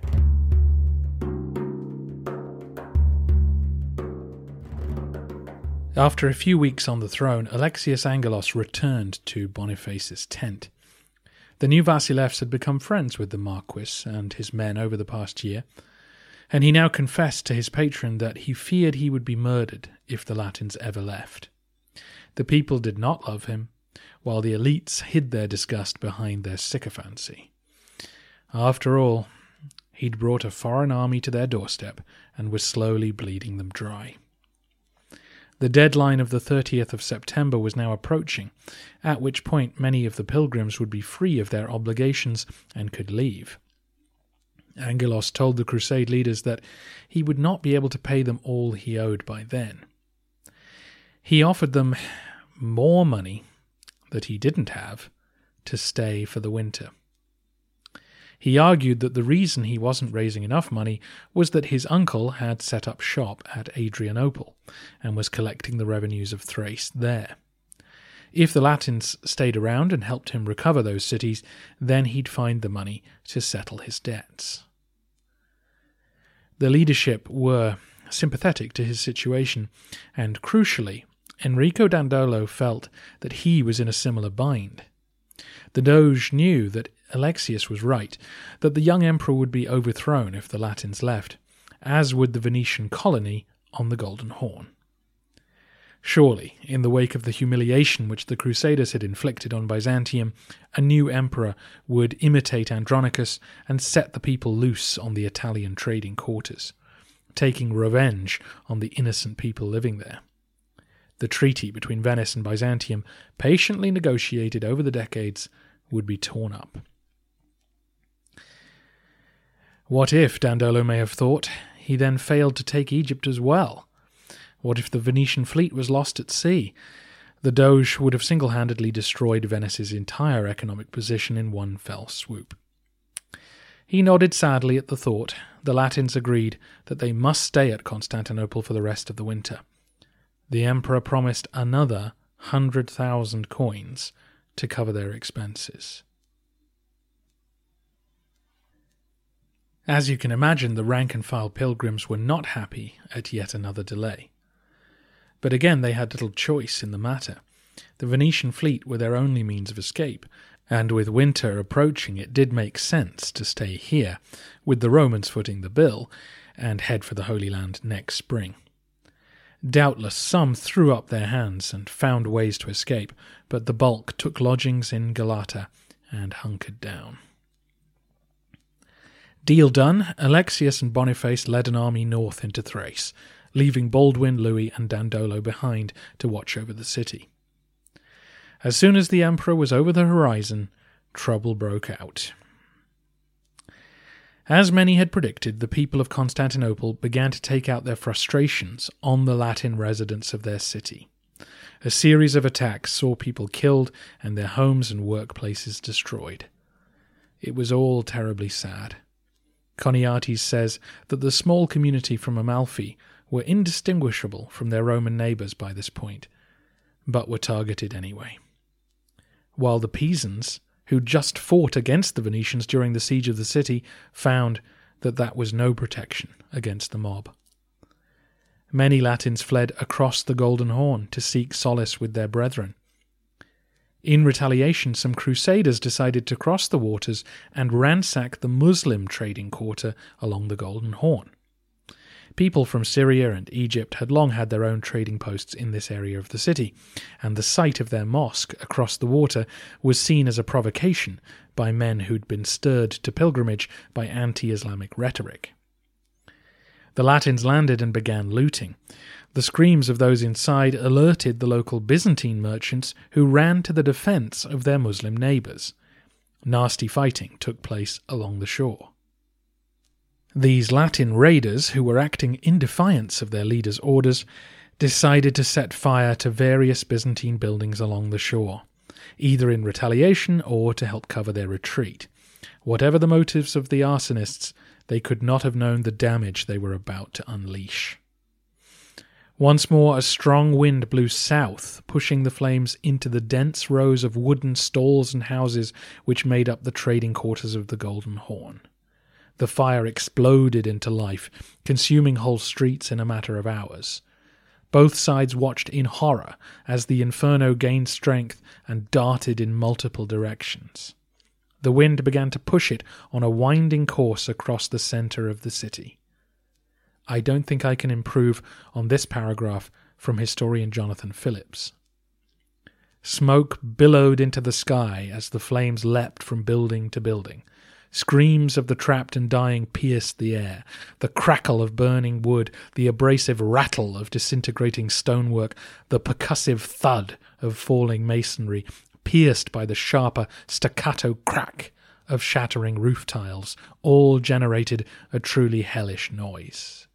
After a few weeks on the throne, Alexius Angelos returned to Boniface's tent. The new Vasilevs had become friends with the Marquis and his men over the past year, and he now confessed to his patron that he feared he would be murdered if the Latins ever left. The people did not love him, while the elites hid their disgust behind their sycophancy. After all, he'd brought a foreign army to their doorstep and was slowly bleeding them dry. The deadline of the 30th of September was now approaching, at which point many of the pilgrims would be free of their obligations and could leave. Angelos told the crusade leaders that he would not be able to pay them all he owed by then. He offered them more money that he didn't have to stay for the winter. He argued that the reason he wasn't raising enough money was that his uncle had set up shop at Adrianople and was collecting the revenues of Thrace there. If the Latins stayed around and helped him recover those cities, then he'd find the money to settle his debts. The leadership were sympathetic to his situation, and crucially, Enrico Dandolo felt that he was in a similar bind. The Doge knew that Alexius was right, that the young emperor would be overthrown if the Latins left, as would the Venetian colony on the Golden Horn. Surely, in the wake of the humiliation which the Crusaders had inflicted on Byzantium, a new emperor would imitate Andronicus and set the people loose on the Italian trading quarters, taking revenge on the innocent people living there. The treaty between Venice and Byzantium, patiently negotiated over the decades, would be torn up. What if, Dandolo may have thought, he then failed to take Egypt as well? What if the Venetian fleet was lost at sea? The Doge would have single-handedly destroyed Venice's entire economic position in one fell swoop. He nodded sadly at the thought. The Latins agreed that they must stay at Constantinople for the rest of the winter. The emperor promised another 100,000 coins to cover their expenses. As you can imagine, the rank-and-file pilgrims were not happy at yet another delay. But again, they had little choice in the matter. The Venetian fleet were their only means of escape, and with winter approaching it did make sense to stay here, with the Romans footing the bill, and head for the Holy Land next spring. Doubtless some threw up their hands and found ways to escape, but the bulk took lodgings in Galata and hunkered down. Deal done, Alexius and Boniface led an army north into Thrace, leaving Baldwin, Louis, and Dandolo behind to watch over the city. As soon as the emperor was over the horizon, trouble broke out. As many had predicted, the people of Constantinople began to take out their frustrations on the Latin residents of their city. A series of attacks saw people killed and their homes and workplaces destroyed. It was all terribly sad. Choniates says that the small community from Amalfi were indistinguishable from their Roman neighbours by this point, but were targeted anyway. While the Pisans, who just fought against the Venetians during the siege of the city, found that that was no protection against the mob. Many Latins fled across the Golden Horn to seek solace with their brethren. In retaliation, some crusaders decided to cross the waters and ransack the Muslim trading quarter along the Golden Horn. People from Syria and Egypt had long had their own trading posts in this area of the city, and the sight of their mosque across the water was seen as a provocation by men who'd been stirred to pilgrimage by anti-Islamic rhetoric. The Latins landed and began looting. The screams of those inside alerted the local Byzantine merchants, who ran to the defence of their Muslim neighbours. Nasty fighting took place along the shore. These Latin raiders, who were acting in defiance of their leaders' orders, decided to set fire to various Byzantine buildings along the shore, either in retaliation or to help cover their retreat. Whatever the motives of the arsonists, they could not have known the damage they were about to unleash. Once more a strong wind blew south, pushing the flames into the dense rows of wooden stalls and houses which made up the trading quarters of the Golden Horn. The fire exploded into life, consuming whole streets in a matter of hours. Both sides watched in horror as the inferno gained strength and darted in multiple directions. The wind began to push it on a winding course across the centre of the city. I don't think I can improve on this paragraph from historian Jonathan Phillips. Smoke billowed into the sky as the flames leapt from building to building. Screams of the trapped and dying pierced the air. The crackle of burning wood, the abrasive rattle of disintegrating stonework, the percussive thud of falling masonry, pierced by the sharper staccato crack of shattering roof tiles, all generated a truly hellish noise.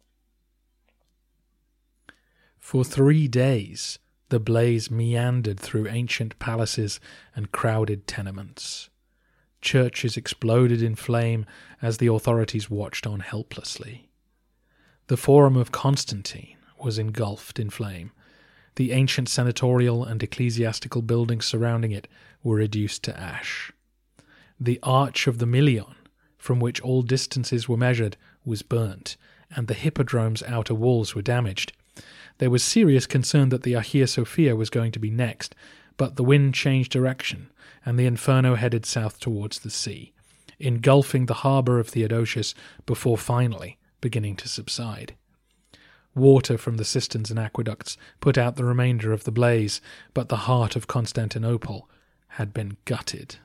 For 3 days the blaze meandered through ancient palaces and crowded tenements. Churches exploded in flame as the authorities watched on helplessly. The Forum of Constantine was engulfed in flame. The ancient senatorial and ecclesiastical buildings surrounding it were reduced to ash. The Arch of the Milion, from which all distances were measured, was burnt, and the Hippodrome's outer walls were damaged. There was serious concern that the Hagia Sophia was going to be next, but the wind changed direction, and the inferno headed south towards the sea, engulfing the harbour of Theodosius before finally beginning to subside. Water from the cisterns and aqueducts put out the remainder of the blaze, but the heart of Constantinople had been gutted.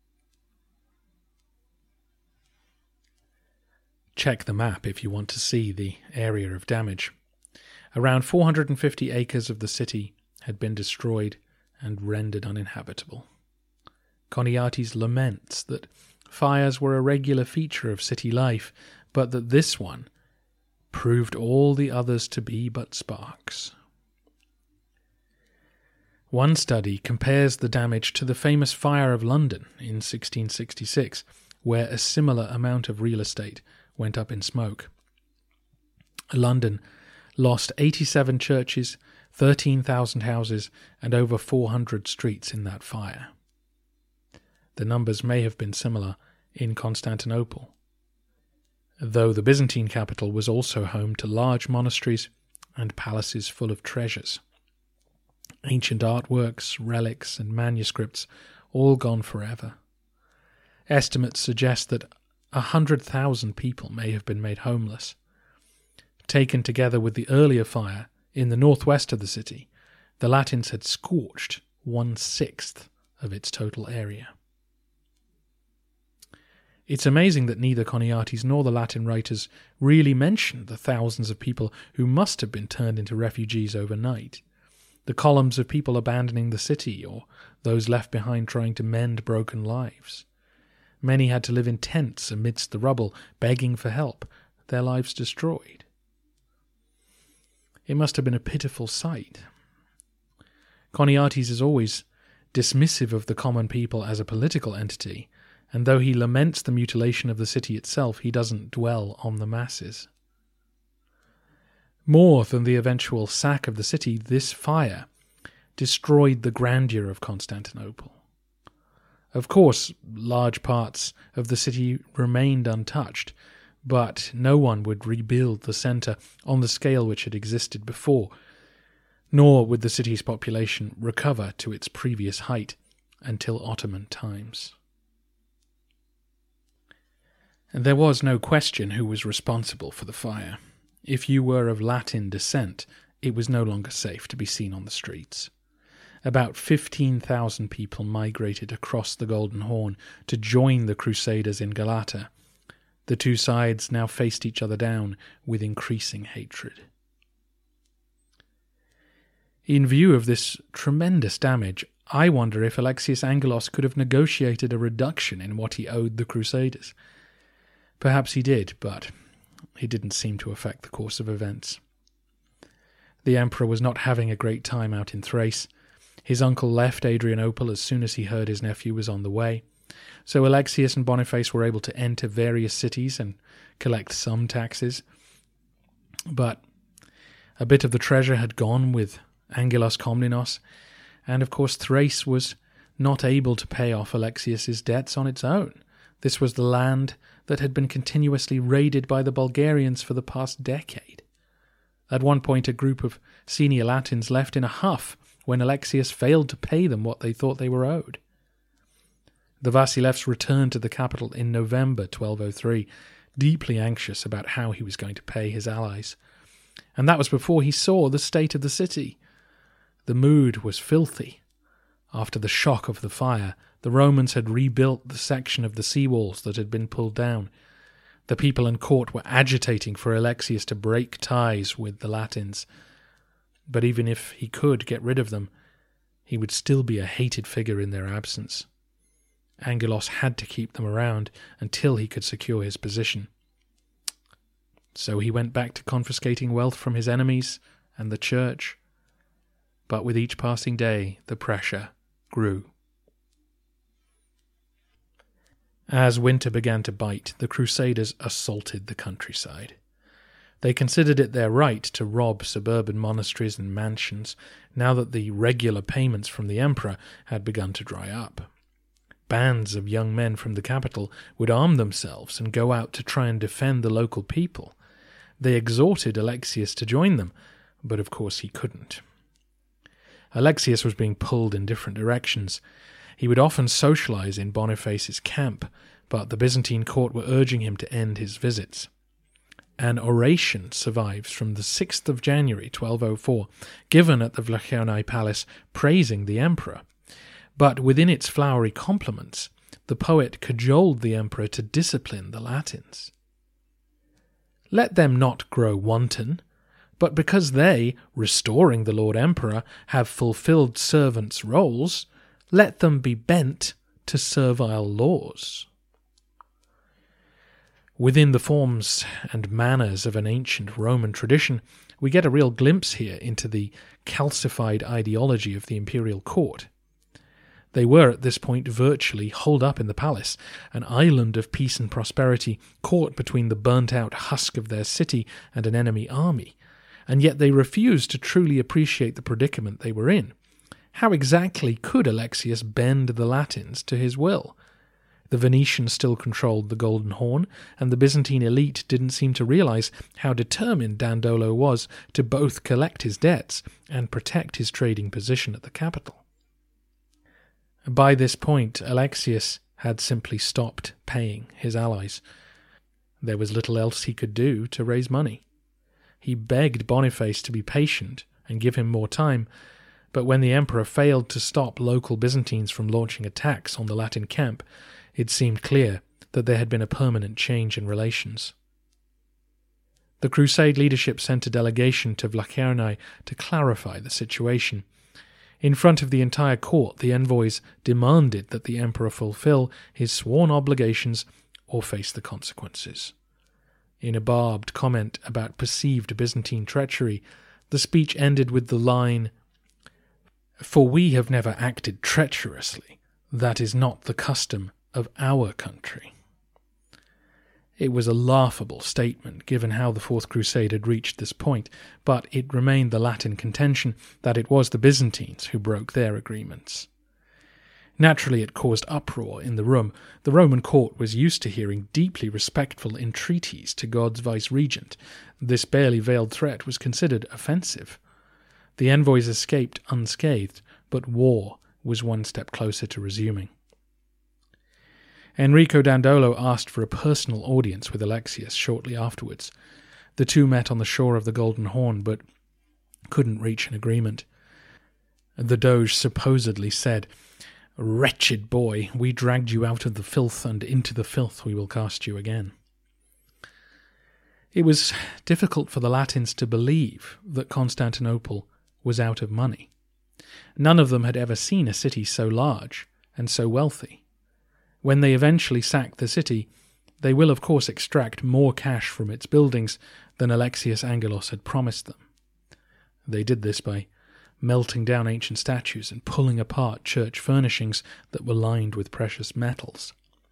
Check the map if you want to see the area of damage. Around 450 acres of the city had been destroyed and rendered uninhabitable. Choniates laments that fires were a regular feature of city life, but that this one proved all the others to be but sparks. One study compares the damage to the famous fire of London in 1666, where a similar amount of real estate went up in smoke. London lost 87 churches, 13,000 houses, and over 400 streets in that fire. The numbers may have been similar in Constantinople, though the Byzantine capital was also home to large monasteries and palaces full of treasures. Ancient artworks, relics, and manuscripts all gone forever. Estimates suggest that 100,000 people may have been made homeless. Taken together with the earlier fire in the northwest of the city, the Latins had scorched 1/6 of its total area. It's amazing that neither Choniates nor the Latin writers really mention the thousands of people who must have been turned into refugees overnight, the columns of people abandoning the city, or those left behind trying to mend broken lives. Many had to live in tents amidst the rubble, begging for help, their lives destroyed. It must have been a pitiful sight. Choniates is always dismissive of the common people as a political entity, and though he laments the mutilation of the city itself, he doesn't dwell on the masses. More than the eventual sack of the city, this fire destroyed the grandeur of Constantinople. Of course, large parts of the city remained untouched, but no one would rebuild the centre on the scale which had existed before, nor would the city's population recover to its previous height until Ottoman times. And there was no question who was responsible for the fire. If you were of Latin descent, it was no longer safe to be seen on the streets. About 15,000 people migrated across the Golden Horn to join the Crusaders in Galata. The two sides now faced each other down with increasing hatred. In view of this tremendous damage, I wonder if Alexius Angelos could have negotiated a reduction in what he owed the Crusaders. Perhaps he did, but it didn't seem to affect the course of events. The emperor was not having a great time out in Thrace. His uncle left Adrianople as soon as he heard his nephew was on the way. So Alexius and Boniface were able to enter various cities and collect some taxes. But a bit of the treasure had gone with Angelos Komnenos, and of course Thrace was not able to pay off Alexius's debts on its own. This was the land that had been continuously raided by the Bulgarians for the past decade. At one point, a group of senior Latins left in a huff when Alexius failed to pay them what they thought they were owed. The Vasilevs returned to the capital in November 1203, deeply anxious about how he was going to pay his allies. And that was before he saw the state of the city. The mood was filthy. After the shock of the fire, the Romans had rebuilt the section of the seawalls that had been pulled down. The people and court were agitating for Alexius to break ties with the Latins. But even if he could get rid of them, he would still be a hated figure in their absence. Angelos had to keep them around until he could secure his position. So he went back to confiscating wealth from his enemies and the church. But with each passing day, the pressure grew. As winter began to bite, the Crusaders assaulted the countryside. They considered it their right to rob suburban monasteries and mansions now that the regular payments from the emperor had begun to dry up. Bands of young men from the capital would arm themselves and go out to try and defend the local people. They exhorted Alexius to join them, but of course he couldn't. Alexius was being pulled in different directions. He would often socialize in Boniface's camp, but the Byzantine court were urging him to end his visits. An oration survives from the 6th of January 1204, given at the Vlachernae Palace, praising the emperor. But within its flowery compliments, the poet cajoled the emperor to discipline the Latins. Let them not grow wanton, but because they, restoring the Lord Emperor, have fulfilled servants' roles, let them be bent to servile laws. Within the forms and manners of an ancient Roman tradition, we get a real glimpse here into the calcified ideology of the imperial court. They were at this point virtually holed up in the palace, an island of peace and prosperity caught between the burnt-out husk of their city and an enemy army, and yet they refused to truly appreciate the predicament they were in. How exactly could Alexius bend the Latins to his will? The Venetians still controlled the Golden Horn, and the Byzantine elite didn't seem to realize how determined Dandolo was to both collect his debts and protect his trading position at the capital. By this point, Alexius had simply stopped paying his allies. There was little else he could do to raise money. He begged Boniface to be patient and give him more time, but when the emperor failed to stop local Byzantines from launching attacks on the Latin camp, it seemed clear that there had been a permanent change in relations. The Crusade leadership sent a delegation to Vlachernae to clarify the situation. In front of the entire court, the envoys demanded that the emperor fulfill his sworn obligations or face the consequences. In a barbed comment about perceived Byzantine treachery, the speech ended with the line, "For we have never acted treacherously. That is not the custom of our country." It was a laughable statement, given how the Fourth Crusade had reached this point, but it remained the Latin contention that it was the Byzantines who broke their agreements. Naturally, it caused uproar in the room. The Roman court was used to hearing deeply respectful entreaties to God's vice-regent. This barely veiled threat was considered offensive. The envoys escaped unscathed, but war was one step closer to resuming. Enrico Dandolo asked for a personal audience with Alexius shortly afterwards. The two met on the shore of the Golden Horn, but couldn't reach an agreement. The Doge supposedly said, "Wretched boy, we dragged you out of the filth, and into the filth we will cast you again." It was difficult for the Latins to believe that Constantinople was out of money. None of them had ever seen a city so large and so wealthy. When they eventually sack the city, they will of course extract more cash from its buildings than Alexius Angelos had promised them. They did this by melting down ancient statues and pulling apart church furnishings that were lined with precious metals.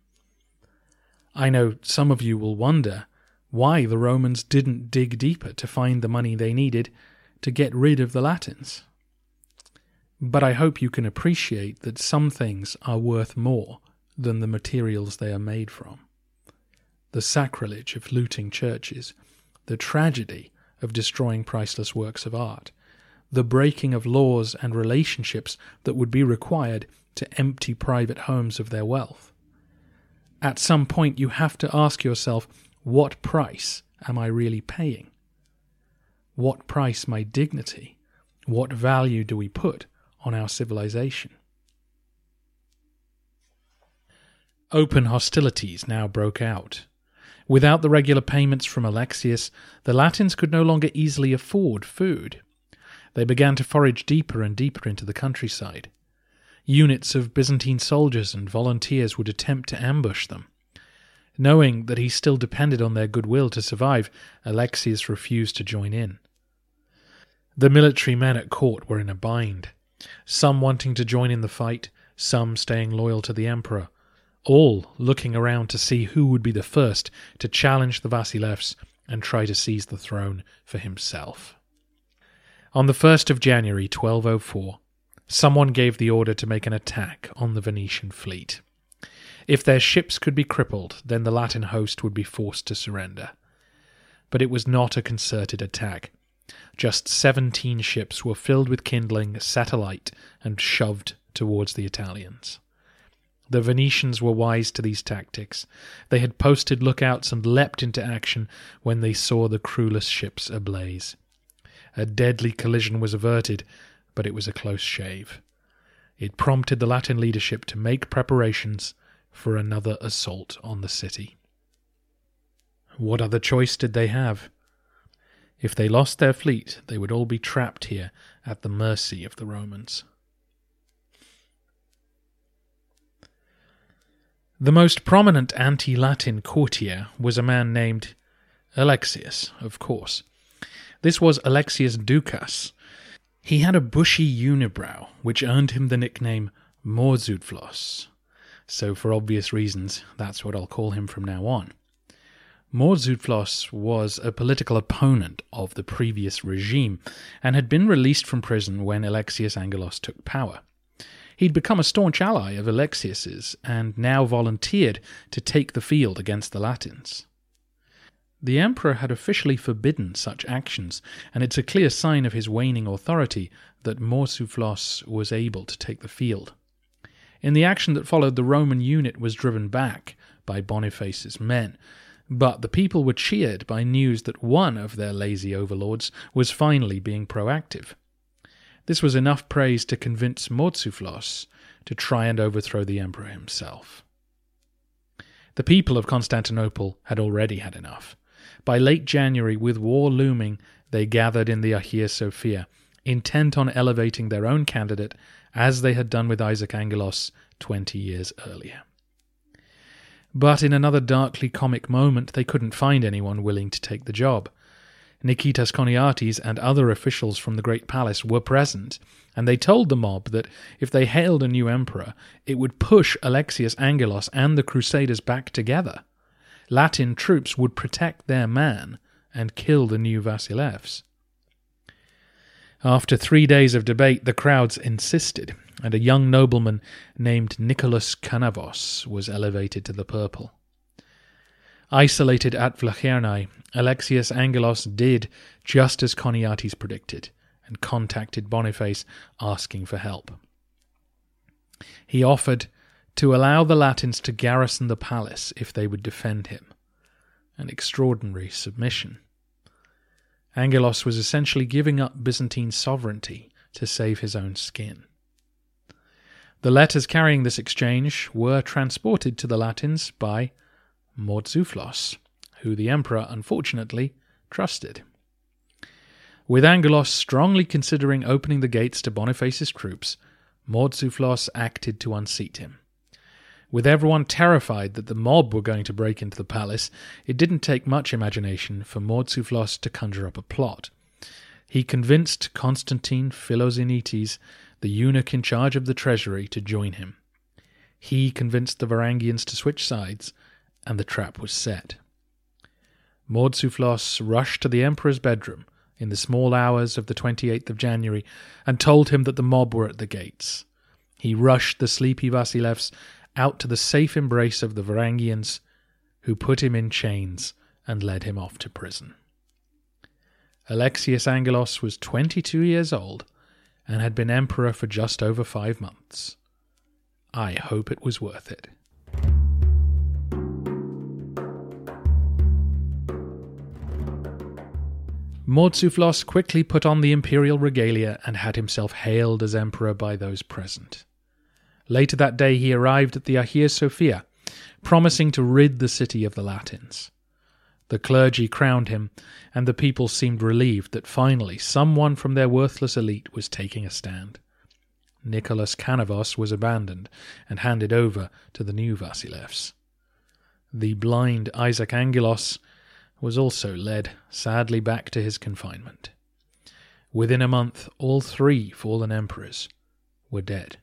I know some of you will wonder why the Romans didn't dig deeper to find the money they needed to get rid of the Latins. But I hope you can appreciate that some things are worth more than the materials they are made from. The sacrilege of looting churches, the tragedy of destroying priceless works of art, the breaking of laws and relationships that would be required to empty private homes of their wealth. At some point you have to ask yourself, what price am I really paying? What price my dignity? What value do we put on our civilization? Open hostilities now broke out. Without the regular payments from Alexius, the Latins could no longer easily afford food. They began to forage deeper and deeper into the countryside. Units of Byzantine soldiers and volunteers would attempt to ambush them. Knowing that he still depended on their goodwill to survive, Alexius refused to join in. The military men at court were in a bind, some wanting to join in the fight, some staying loyal to the emperor, all looking around to see who would be the first to challenge the Vasilevs and try to seize the throne for himself. On the 1st of January 1204, someone gave the order to make an attack on the Venetian fleet. If their ships could be crippled, then the Latin host would be forced to surrender. But it was not a concerted attack. Just 17 ships were filled with kindling, set alight, and shoved towards the Italians. The Venetians were wise to these tactics. They had posted lookouts and leapt into action when they saw the crewless ships ablaze. A deadly collision was averted, but it was a close shave. It prompted the Latin leadership to make preparations for another assault on the city. What other choice did they have? If they lost their fleet, they would all be trapped here at the mercy of the Romans. The most prominent anti-Latin courtier was a man named Alexius, of course. This was Alexius Ducas. He had a bushy unibrow, which earned him the nickname Mourtzouphlos. So for obvious reasons, that's what I'll call him from now on. Mourtzouphlos was a political opponent of the previous regime and had been released from prison when Alexius Angelos took power. He'd become a staunch ally of Alexius's and now volunteered to take the field against the Latins. The emperor had officially forbidden such actions, and it's a clear sign of his waning authority that Mourtzouphlos was able to take the field. In the action that followed, the Roman unit was driven back by Boniface's men, but the people were cheered by news that one of their lazy overlords was finally being proactive. This was enough praise to convince Mourtzouphlos to try and overthrow the emperor himself. The people of Constantinople had already had enough. By late January, with war looming, they gathered in the Hagia Sophia, intent on elevating their own candidate, as they had done with Isaac Angelos 20 years earlier. But in another darkly comic moment, they couldn't find anyone willing to take the job. Nikitas Choniates and other officials from the Great Palace were present, and they told the mob that if they hailed a new emperor, it would push Alexius Angelos and the Crusaders back together. Latin troops would protect their man and kill the new Vasilevs. After 3 days of debate, the crowds insisted, and a young nobleman named Nicholas Canavos was elevated to the purple. Isolated at Vlachernae, Alexius Angelos did just as Choniates predicted, and contacted Boniface asking for help. He offered to allow the Latins to garrison the palace if they would defend him. An extraordinary submission. Angelos was essentially giving up Byzantine sovereignty to save his own skin. The letters carrying this exchange were transported to the Latins by Mourtzouphlos, who the emperor unfortunately trusted. With Angelos strongly considering opening the gates to Boniface's troops, Mourtzouphlos acted to unseat him. With everyone terrified that the mob were going to break into the palace, it didn't take much imagination for Mourtzouphlos to conjure up a plot. he convinced Constantine Philoxenites, the eunuch in charge of the treasury, to join him. He convinced the Varangians to switch sides, and the trap was set. Mourtzouphlos rushed to the emperor's bedroom in the small hours of the 28th of January and told him that the mob were at the gates. He rushed the sleepy Vasilevs out to the safe embrace of the Varangians, who put him in chains and led him off to prison. Alexius Angelos was 22 years old and had been emperor for just over 5 months. I hope it was worth it. Mourtzouphlos quickly put on the imperial regalia and had himself hailed as emperor by those present. Later that day he arrived at the Hagia Sophia, promising to rid the city of the Latins. The clergy crowned him, and the people seemed relieved that finally someone from their worthless elite was taking a stand. Nicholas Canavos was abandoned and handed over to the new Vasilevs. The blind Isaac Angelos was also led sadly back to his confinement. Within a month, all 3 fallen emperors were dead.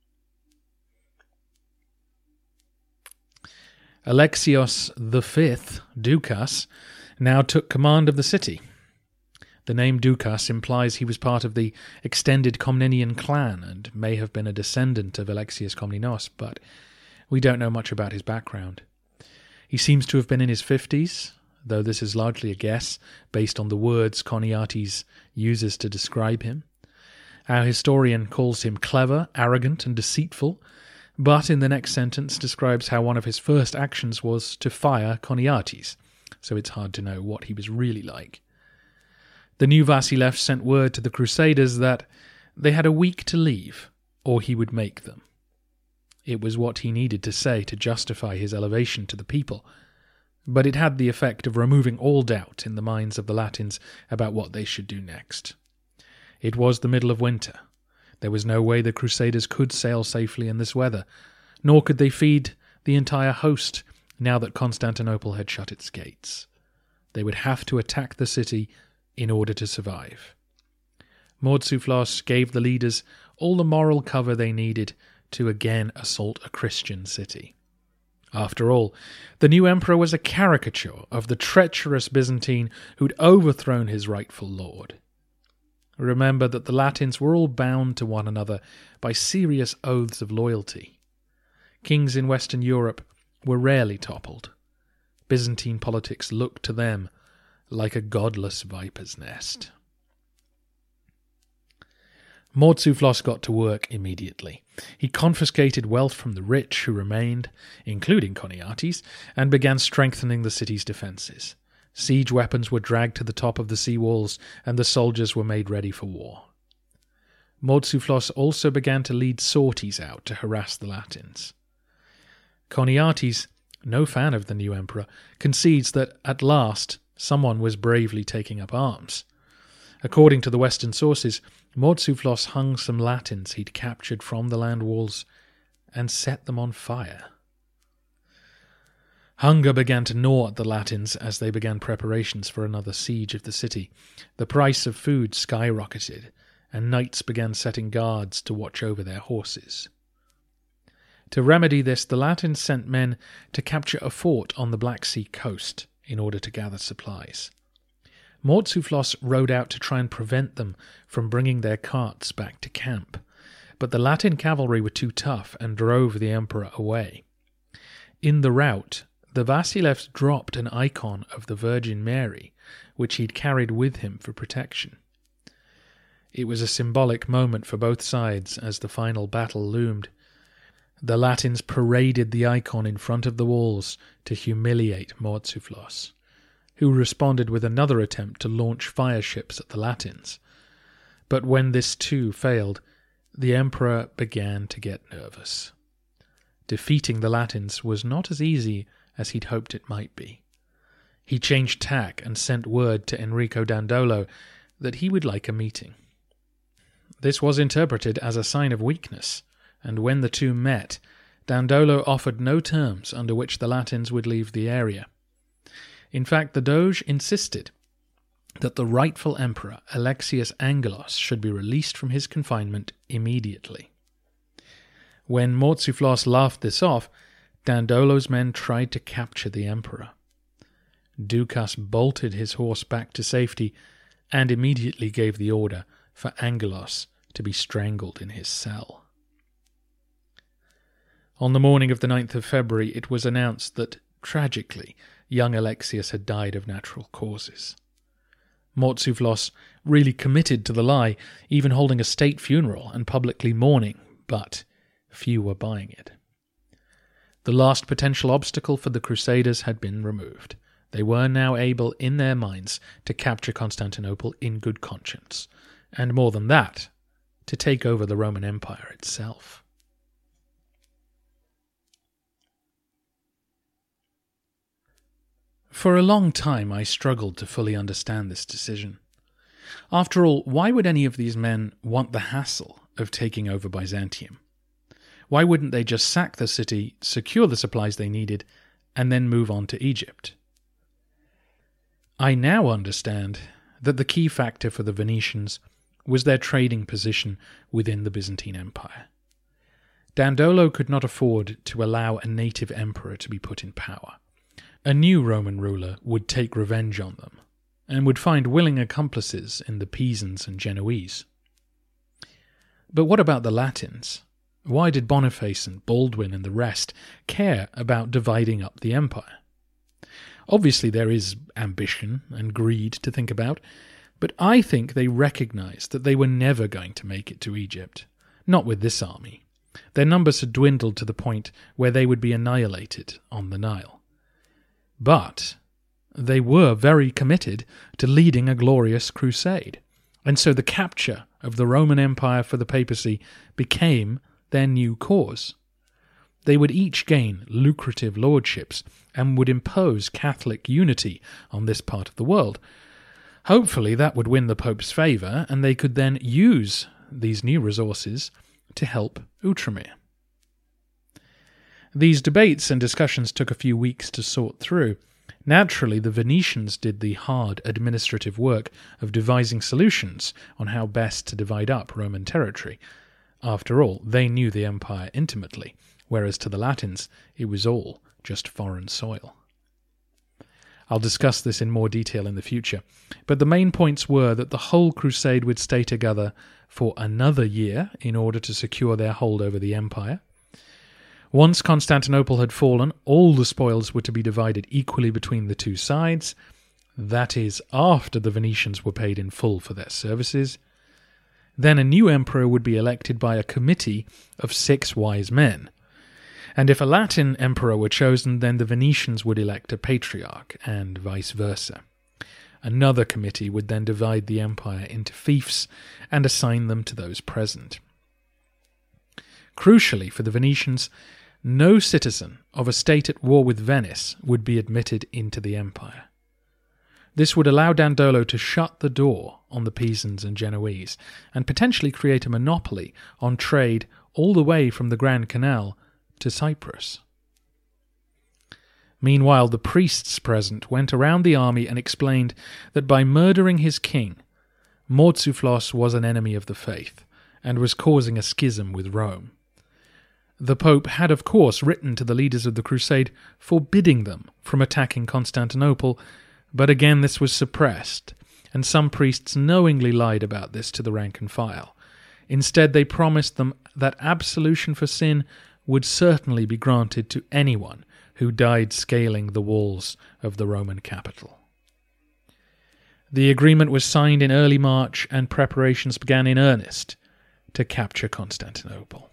Alexios V, Doukas, now took command of the city. The name Doukas implies he was part of the extended Komnenian clan and may have been a descendant of Alexius Komnenos, but we don't know much about his background. He seems to have been in his 50s, though this is largely a guess based on the words Choniates uses to describe him. Our historian calls him clever, arrogant, and deceitful, but in the next sentence describes how one of his first actions was to fire Choniates, so it's hard to know what he was really like. The new Vasilevs sent word to the Crusaders that they had a week to leave, or he would make them. It was what he needed to say to justify his elevation to the people, but it had the effect of removing all doubt in the minds of the Latins about what they should do next. It was the middle of winter. There was no way the Crusaders could sail safely in this weather, nor could they feed the entire host now that Constantinople had shut its gates. They would have to attack the city in order to survive. Mourtzouphlos gave the leaders all the moral cover they needed to again assault a Christian city. After all, the new emperor was a caricature of the treacherous Byzantine who'd overthrown his rightful lord. Remember that the Latins were all bound to one another by serious oaths of loyalty. Kings in Western Europe were rarely toppled. Byzantine politics looked to them like a godless viper's nest. Mourtzouphlos got to work immediately. He confiscated wealth from the rich who remained, including Choniates, and began strengthening the city's defences. Siege weapons were dragged to the top of the sea walls, and the soldiers were made ready for war. Mourtzouphlos also began to lead sorties out to harass the Latins. Choniates, no fan of the new emperor, concedes that, at last, someone was bravely taking up arms. According to the Western sources, Mourtzouphlos hung some Latins he'd captured from the land walls and set them on fire. Hunger began to gnaw at the Latins as they began preparations for another siege of the city. The price of food skyrocketed, and knights began setting guards to watch over their horses. To remedy this, the Latins sent men to capture a fort on the Black Sea coast in order to gather supplies. Mourtzouphlos rode out to try and prevent them from bringing their carts back to camp, but the Latin cavalry were too tough and drove the emperor away. In the rout, the Vasilevs dropped an icon of the Virgin Mary, which he'd carried with him for protection. It was a symbolic moment for both sides as the final battle loomed. The Latins paraded the icon in front of the walls to humiliate Mourtzouphlos, who responded with another attempt to launch fire ships at the Latins. But when this too failed, the emperor began to get nervous. Defeating the Latins was not as easy as he'd hoped it might be. He changed tack and sent word to Enrico Dandolo that he would like a meeting. This was interpreted as a sign of weakness, and when the two met, Dandolo offered no terms under which the Latins would leave the area. In fact, the Doge insisted that the rightful emperor Alexius Angelos should be released from his confinement immediately. When Mourtzouphlos laughed this off, Dandolo's men tried to capture the emperor. Ducas bolted his horse back to safety and immediately gave the order for Angelos to be strangled in his cell. On the morning of the 9th of February, it was announced that, tragically, young Alexius had died of natural causes. Mourtzouphlos really committed to the lie, even holding a state funeral and publicly mourning, but few were buying it. The last potential obstacle for the Crusaders had been removed. They were now able, in their minds, to capture Constantinople in good conscience, and more than that, to take over the Roman Empire itself. For a long time I struggled to fully understand this decision. After all, why would any of these men want the hassle of taking over Byzantium? Why wouldn't they just sack the city, secure the supplies they needed, and then move on to Egypt? I now understand that the key factor for the Venetians was their trading position within the Byzantine Empire. Dandolo could not afford to allow a native emperor to be put in power. A new Roman ruler would take revenge on them, and would find willing accomplices in the Pisans and Genoese. But what about the Latins? Why did Boniface and Baldwin and the rest care about dividing up the empire? Obviously there is ambition and greed to think about, but I think they recognized that they were never going to make it to Egypt, not with this army. Their numbers had dwindled to the point where they would be annihilated on the Nile. But they were very committed to leading a glorious crusade, and so the capture of the Roman Empire for the papacy became their new cause. They would each gain lucrative lordships and would impose Catholic unity on this part of the world. Hopefully that would win the Pope's favour, and they could then use these new resources to help Outremer. These debates and discussions took a few weeks to sort through. Naturally, the Venetians did the hard administrative work of devising solutions on how best to divide up Roman territory. After all, they knew the empire intimately, whereas to the Latins it was all just foreign soil. I'll discuss this in more detail in the future, but the main points were that the whole crusade would stay together for another year in order to secure their hold over the empire. Once Constantinople had fallen, all the spoils were to be divided equally between the two sides, that is, after the Venetians were paid in full for their services. Then a new emperor would be elected by a committee of 6 wise men, and if a Latin emperor were chosen, then the Venetians would elect a patriarch, and vice versa. Another committee would then divide the empire into fiefs and assign them to those present. Crucially for the Venetians, no citizen of a state at war with Venice would be admitted into the empire. This would allow Dandolo to shut the door on the Pisans and Genoese, and potentially create a monopoly on trade all the way from the Grand Canal to Cyprus. Meanwhile, the priests present went around the army and explained that by murdering his king, Mourtzouphlos was an enemy of the faith, and was causing a schism with Rome. The Pope had, of course, written to the leaders of the crusade forbidding them from attacking Constantinople, but again this was suppressed, and some priests knowingly lied about this to the rank and file. Instead, they promised them that absolution for sin would certainly be granted to anyone who died scaling the walls of the Roman capital. The agreement was signed in early March, and preparations began in earnest to capture Constantinople.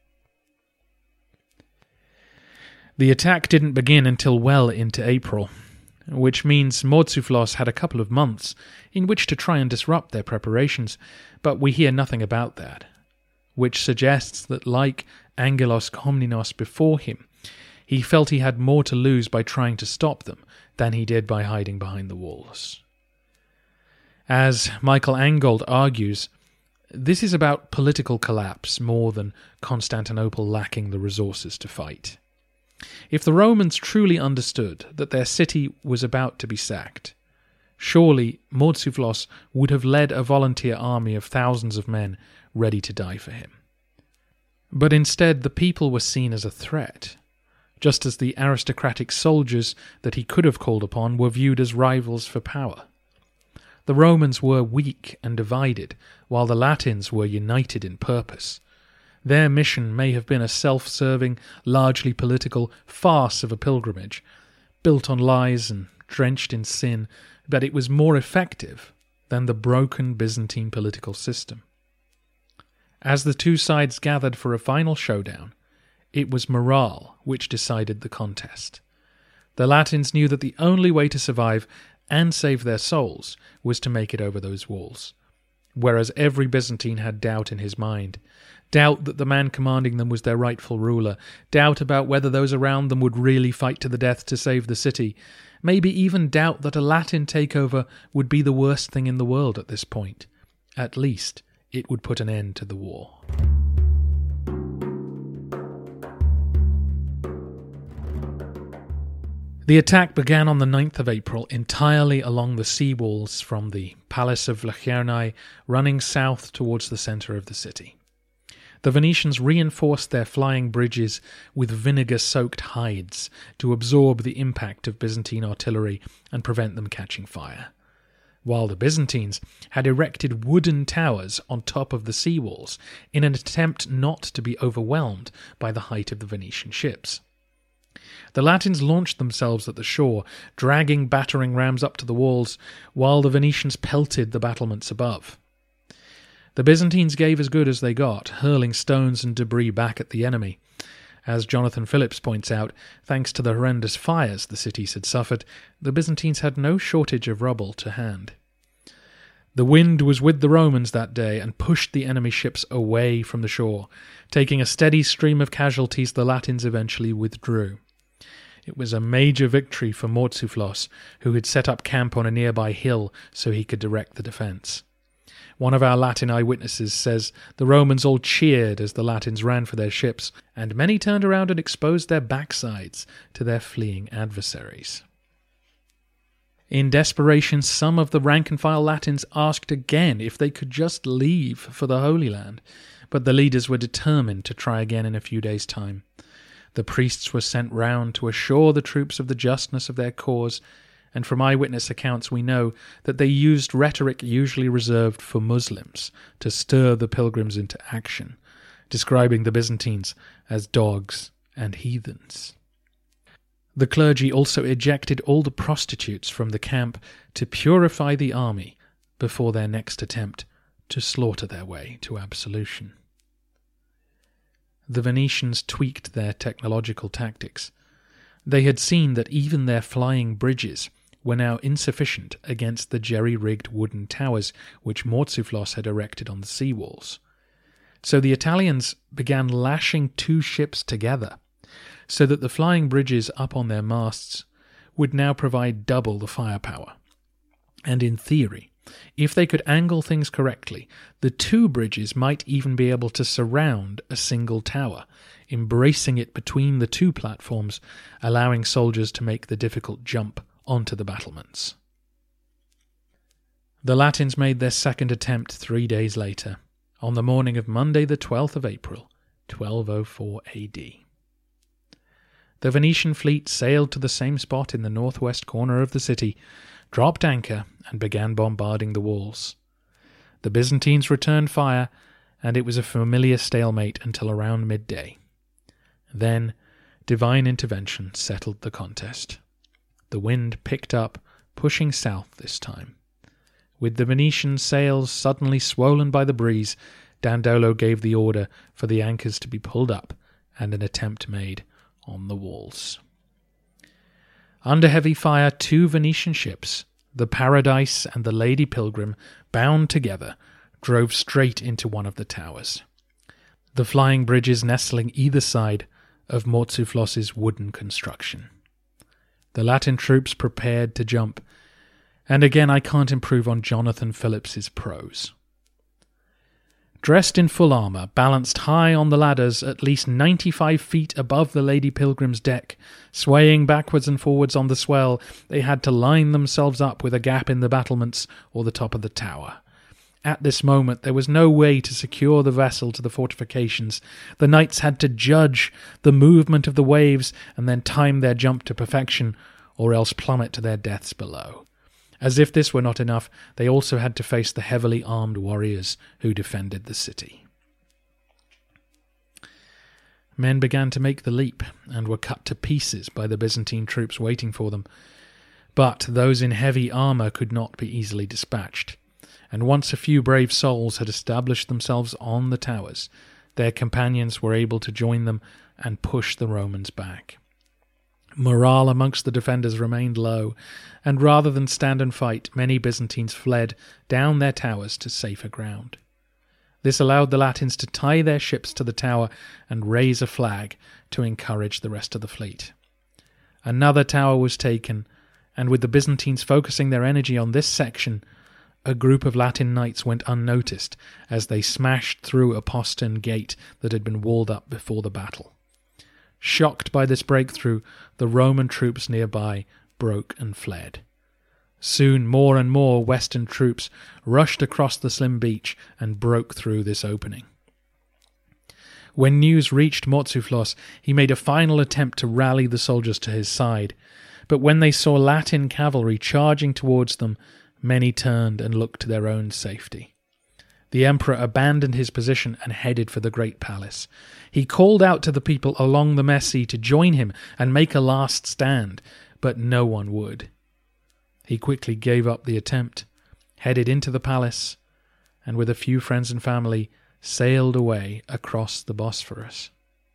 The attack didn't begin until well into April, which means Mourtzouphlos had a couple of months in which to try and disrupt their preparations, but we hear nothing about that, which suggests that, like Angelos Komnenos before him, he felt he had more to lose by trying to stop them than he did by hiding behind the walls. As Michael Angold argues, this is about political collapse more than Constantinople lacking the resources to fight. If the Romans truly understood that their city was about to be sacked, Surely Murtzuflos would have led a volunteer army of thousands of men ready to die for him. But instead the people were seen as a threat, just as the aristocratic soldiers that he could have called upon were viewed as rivals for power. The Romans were weak and divided, while the Latins were united in purpose. Their mission may have been a self-serving, largely political farce of a pilgrimage, built on lies and drenched in sin, but it was more effective than the broken Byzantine political system. As the two sides gathered for a final showdown, it was morale which decided the contest. The Latins knew that the only way to survive and save their souls was to make it over those walls, whereas every Byzantine had doubt in his mind. Doubt that the man commanding them was their rightful ruler, doubt about whether those around them would really fight to the death to save the city, maybe even doubt that a Latin takeover would be the worst thing in the world at this point. At least, it would put an end to the war. The attack began on the 9th of April entirely along the sea walls from the Palace of Vlachernae running south towards the centre of the city. The Venetians reinforced their flying bridges with vinegar-soaked hides to absorb the impact of Byzantine artillery and prevent them catching fire, while the Byzantines had erected wooden towers on top of the sea walls in an attempt not to be overwhelmed by the height of the Venetian ships. The Latins launched themselves at the shore, dragging battering rams up to the walls, while the Venetians pelted the battlements above. The Byzantines gave as good as they got, hurling stones and debris back at the enemy. As Jonathan Phillips points out, thanks to the horrendous fires the cities had suffered, the Byzantines had no shortage of rubble to hand. The wind was with the Romans that day and pushed the enemy ships away from the shore. Taking a steady stream of casualties, the Latins eventually withdrew. It was a major victory for Murtzuflos, who had set up camp on a nearby hill so he could direct the defence. One of our Latin eyewitnesses says the Romans all cheered as the Latins ran for their ships, and many turned around and exposed their backsides to their fleeing adversaries. In desperation, some of the rank-and-file Latins asked again if they could just leave for the Holy Land, but the leaders were determined to try again in a few days' time. The priests were sent round to assure the troops of the justness of their cause, and from eyewitness accounts we know that they used rhetoric usually reserved for Muslims to stir the pilgrims into action, describing the Byzantines as dogs and heathens. The clergy also ejected all the prostitutes from the camp to purify the army before their next attempt to slaughter their way to absolution. The Venetians tweaked their technological tactics. They had seen that even their flying bridges were now insufficient against the jerry-rigged wooden towers which Murtzuflos had erected on the sea walls. So the Italians began lashing two ships together, so that the flying bridges up on their masts would now provide double the firepower. And in theory, if they could angle things correctly, the two bridges might even be able to surround a single tower, embracing it between the two platforms, allowing soldiers to make the difficult jump onto the battlements. The Latins made their second attempt 3 days later, on the morning of Monday the 12th of April, 1204 AD. The Venetian fleet sailed to the same spot in the northwest corner of the city, dropped anchor, and began bombarding the walls. The Byzantines returned fire, and it was a familiar stalemate until around midday. Then, divine intervention settled the contest. The wind picked up, pushing south this time. With the Venetian sails suddenly swollen by the breeze, Dandolo gave the order for the anchors to be pulled up and an attempt made on the walls. Under heavy fire, 2 Venetian ships, the Paradise and the Lady Pilgrim, bound together, drove straight into one of the towers, the flying bridges nestling either side of Murtzuflos's wooden construction. The Latin troops prepared to jump, and again I can't improve on Jonathan Phillips's prose. Dressed in full armour, balanced high on the ladders at least 95 feet above the Lady Pilgrim's deck, swaying backwards and forwards on the swell, they had to line themselves up with a gap in the battlements or the top of the tower. At this moment there was no way to secure the vessel to the fortifications. The knights had to judge the movement of the waves and then time their jump to perfection, or else plummet to their deaths below. As if this were not enough, they also had to face the heavily armed warriors who defended the city. Men began to make the leap, and were cut to pieces by the Byzantine troops waiting for them. But those in heavy armour could not be easily dispatched, and once a few brave souls had established themselves on the towers, their companions were able to join them and push the Romans back. Morale amongst the defenders remained low, and rather than stand and fight, many Byzantines fled down their towers to safer ground. This allowed the Latins to tie their ships to the tower and raise a flag to encourage the rest of the fleet. Another tower was taken, and with the Byzantines focusing their energy on this section, a group of Latin knights went unnoticed as they smashed through a postern gate that had been walled up before the battle. Shocked by this breakthrough, the Roman troops nearby broke and fled. Soon more and more Western troops rushed across the slim beach and broke through this opening. When news reached Mourtzouphlos, he made a final attempt to rally the soldiers to his side, but when they saw Latin cavalry charging towards them, many turned and looked to their own safety. The emperor abandoned his position and headed for the great palace. He called out to the people along the Messi to join him and make a last stand, but no one would. He quickly gave up the attempt, headed into the palace, and with a few friends and family sailed away across the Bosphorus.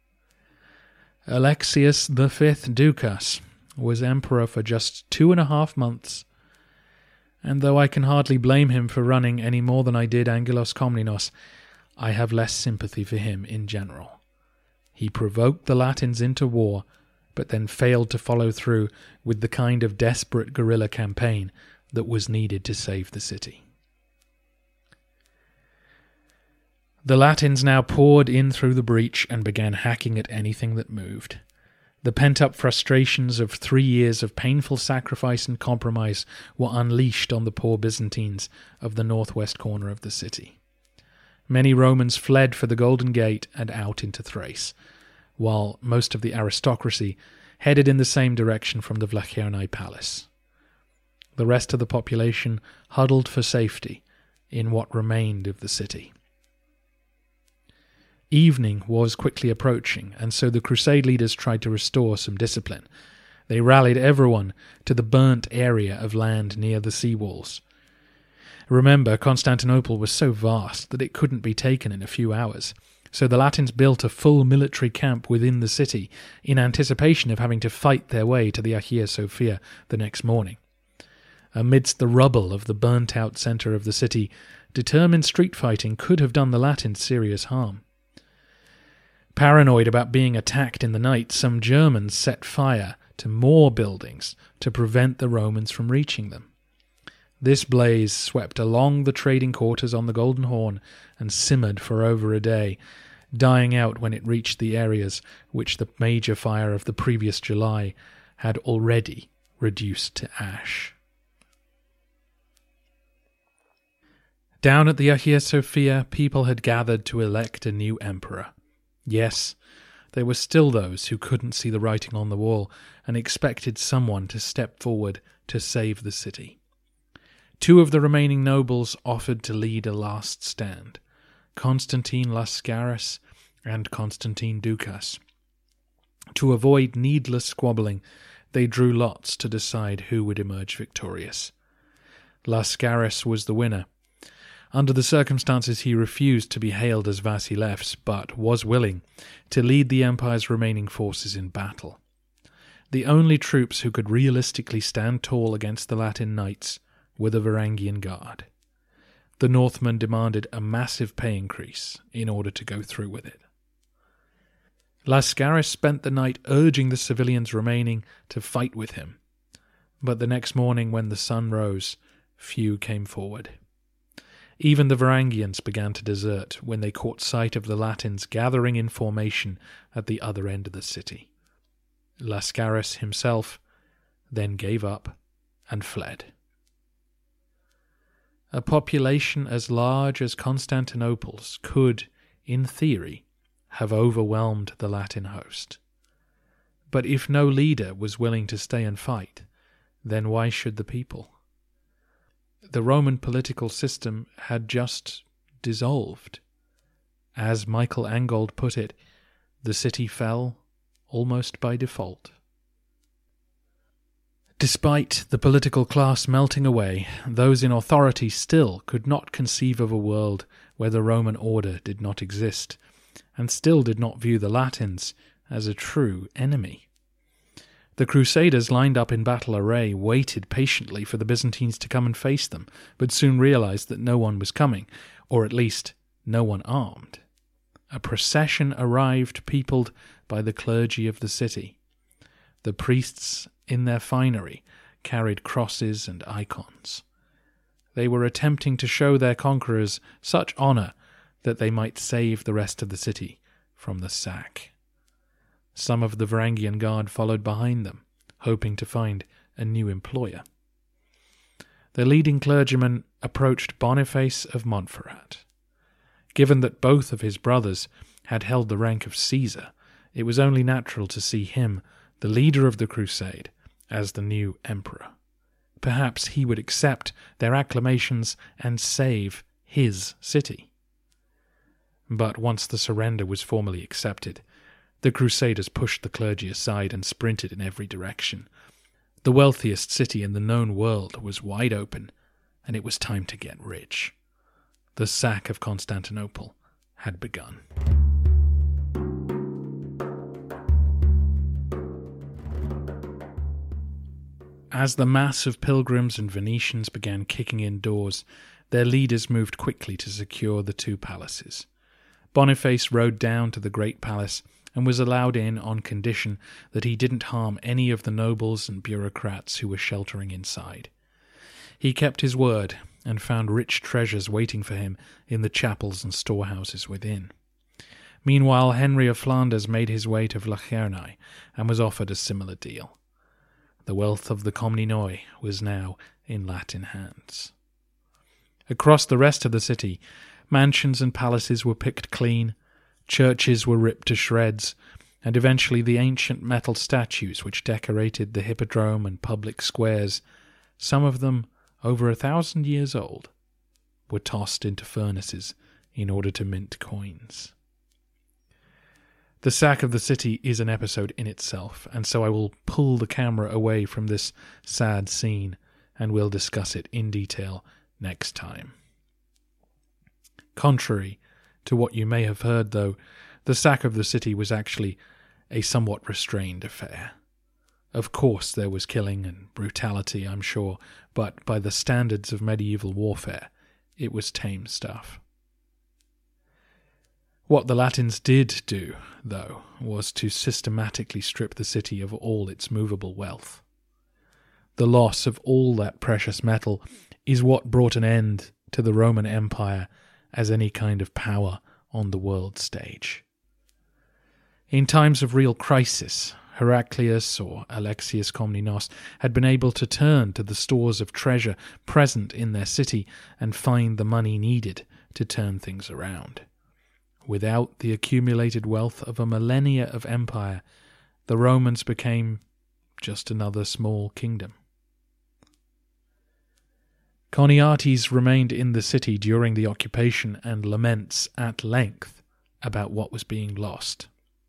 Alexius V Ducas was emperor for just 2.5 months, and though I can hardly blame him for running any more than I did Angelos Komnenos, I have less sympathy for him in general. He provoked the Latins into war, but then failed to follow through with the kind of desperate guerrilla campaign that was needed to save the city. The Latins now poured in through the breach and began hacking at anything that moved. The pent-up frustrations of 3 years of painful sacrifice and compromise were unleashed on the poor Byzantines of the northwest corner of the city. Many Romans fled for the Golden Gate and out into Thrace, while most of the aristocracy headed in the same direction from the Vlachernae Palace. The rest of the population huddled for safety in what remained of the city. Evening was quickly approaching, and so the crusade leaders tried to restore some discipline. They rallied everyone to the burnt area of land near the sea walls. Remember, Constantinople was so vast that it couldn't be taken in a few hours, so the Latins built a full military camp within the city in anticipation of having to fight their way to the Hagia Sophia the next morning. Amidst the rubble of the burnt-out centre of the city, determined street fighting could have done the Latins serious harm. Paranoid about being attacked in the night, some Germans set fire to more buildings to prevent the Romans from reaching them. This blaze swept along the trading quarters on the Golden Horn and simmered for over a day, dying out when it reached the areas which the major fire of the previous July had already reduced to ash. Down at the Hagia Sophia, people had gathered to elect a new emperor. Yes, there were still those who couldn't see the writing on the wall and expected someone to step forward to save the city. 2 of the remaining nobles offered to lead a last stand, Constantine Lascaris and Constantine Ducas. To avoid needless squabbling, they drew lots to decide who would emerge victorious. Lascaris was the winner. Under the circumstances, he refused to be hailed as Vasilevs, but was willing to lead the empire's remaining forces in battle. The only troops who could realistically stand tall against the Latin knights were the Varangian Guard. The Northmen demanded a massive pay increase in order to go through with it. Lascaris spent the night urging the civilians remaining to fight with him, but the next morning when the sun rose, few came forward. Even the Varangians began to desert when they caught sight of the Latins gathering in formation at the other end of the city. Lascaris himself then gave up and fled. A population as large as Constantinople's could, in theory, have overwhelmed the Latin host. But if no leader was willing to stay and fight, then why should the people? The Roman political system had just dissolved. As Michael Angold put it, the city fell almost by default. Despite the political class melting away, those in authority still could not conceive of a world where the Roman order did not exist, and still did not view the Latins as a true enemy. The Crusaders, lined up in battle array, waited patiently for the Byzantines to come and face them, but soon realized that no one was coming, or at least no one armed. A procession arrived peopled by the clergy of the city. The priests, in their finery, carried crosses and icons. They were attempting to show their conquerors such honour that they might save the rest of the city from the sack. Some of the Varangian guard followed behind them, hoping to find a new employer. The leading clergyman approached Boniface of Montferrat. Given that both of his brothers had held the rank of Caesar, it was only natural to see him, the leader of the crusade, as the new emperor. Perhaps he would accept their acclamations and save his city. But once the surrender was formally accepted, the Crusaders pushed the clergy aside and sprinted in every direction. The wealthiest city in the known world was wide open, and it was time to get rich. The sack of Constantinople had begun. As the mass of pilgrims and Venetians began kicking in doors, their leaders moved quickly to secure the two palaces. Boniface rode down to the great palace and was allowed in on condition that he didn't harm any of the nobles and bureaucrats who were sheltering inside. He kept his word and found rich treasures waiting for him in the chapels and storehouses within. Meanwhile, Henry of Flanders made his way to Vlachernae and was offered a similar deal. The wealth of the Komnenoi was now in Latin hands. Across the rest of the city, mansions and palaces were picked clean, churches were ripped to shreds, and eventually the ancient metal statues which decorated the hippodrome and public squares, some of them over 1,000 years old, were tossed into furnaces in order to mint coins. The sack of the city is an episode in itself, and so I will pull the camera away from this sad scene, and we'll discuss it in detail next time. Contrary to what you may have heard, though, the sack of the city was actually a somewhat restrained affair. Of course there was killing and brutality, I'm sure, but by the standards of medieval warfare, it was tame stuff. What the Latins did do, though, was to systematically strip the city of all its movable wealth. The loss of all that precious metal is what brought an end to the Roman Empire as any kind of power on the world stage. In times of real crisis, Heraclius or Alexius Komnenos had been able to turn to the stores of treasure present in their city and find the money needed to turn things around. Without the accumulated wealth of a millennia of empire, the Romans became just another small kingdom. Choniates remained in the city during the occupation and laments at length about what was being lost.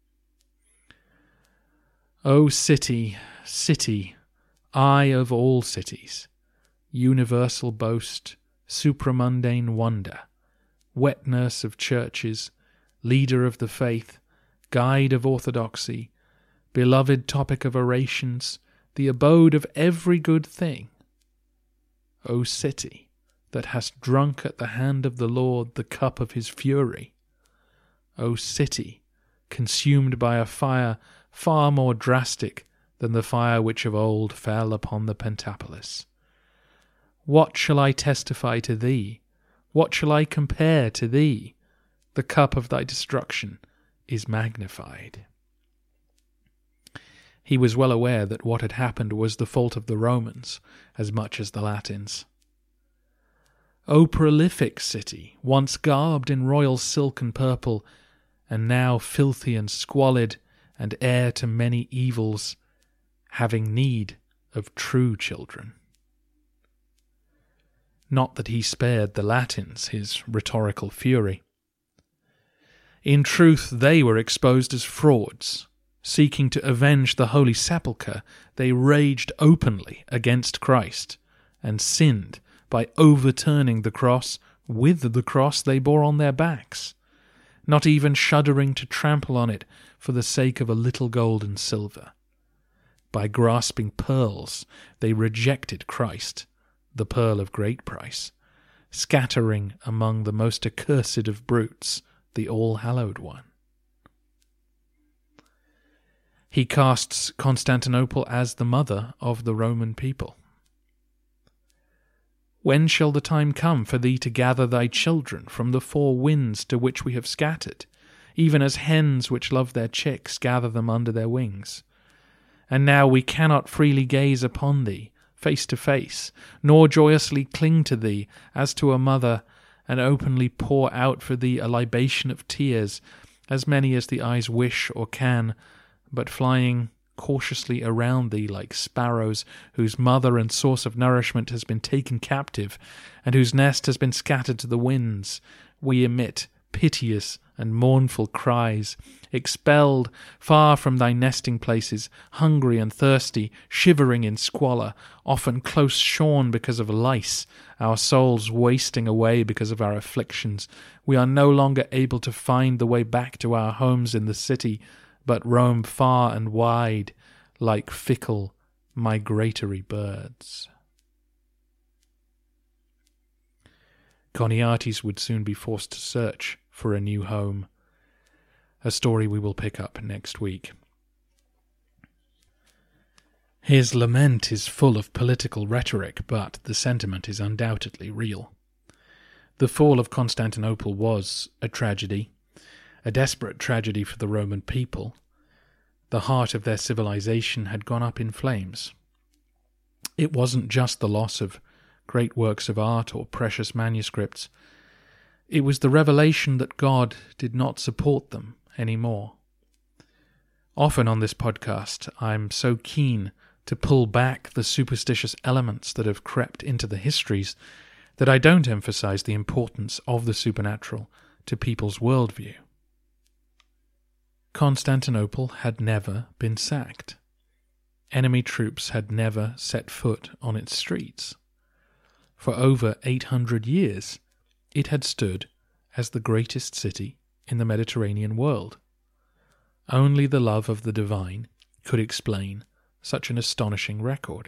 O city, city, eye of all cities, universal boast, supramundane wonder, wet nurse of churches, leader of the faith, guide of orthodoxy, beloved topic of orations, the abode of every good thing. O city, that hast drunk at the hand of the Lord the cup of his fury. O city, consumed by a fire far more drastic than the fire which of old fell upon the Pentapolis. What shall I testify to thee? What shall I compare to thee? The cup of thy destruction is magnified. He was well aware that what had happened was the fault of the Romans as much as the Latins. O prolific city, once garbed in royal silk and purple, and now filthy and squalid, and heir to many evils, having need of true children. Not that he spared the Latins his rhetorical fury. In truth, they were exposed as frauds. Seeking to avenge the Holy Sepulchre, they raged openly against Christ, and sinned by overturning the cross with the cross they bore on their backs, not even shuddering to trample on it for the sake of a little gold and silver. By grasping pearls, they rejected Christ, the pearl of great price, scattering among the most accursed of brutes the all-hallowed one. He casts Constantinople as the mother of the Roman people. When shall the time come for thee to gather thy children from the four winds to which we have scattered, even as hens which love their chicks gather them under their wings? And now we cannot freely gaze upon thee, face to face, nor joyously cling to thee as to a mother, and openly pour out for thee a libation of tears, as many as the eyes wish or can, but flying cautiously around thee like sparrows whose mother and source of nourishment has been taken captive, and whose nest has been scattered to the winds, we emit piteous and mournful cries, expelled far from thy nesting places, hungry and thirsty, shivering in squalor, often close shorn because of lice, our souls wasting away because of our afflictions. We are no longer able to find the way back to our homes in the city, but roam far and wide like fickle, migratory birds. Choniates would soon be forced to search for a new home, a story we will pick up next week. His lament is full of political rhetoric, but the sentiment is undoubtedly real. The fall of Constantinople was a tragedy, a desperate tragedy for the Roman people. The heart of their civilization had gone up in flames. It wasn't just the loss of great works of art or precious manuscripts. It was the revelation that God did not support them anymore. Often on this podcast, I'm so keen to pull back the superstitious elements that have crept into the histories that I don't emphasize the importance of the supernatural to people's worldview. Constantinople had never been sacked. Enemy troops had never set foot on its streets. For over 800 years, it had stood as the greatest city in the Mediterranean world. Only the love of the divine could explain such an astonishing record.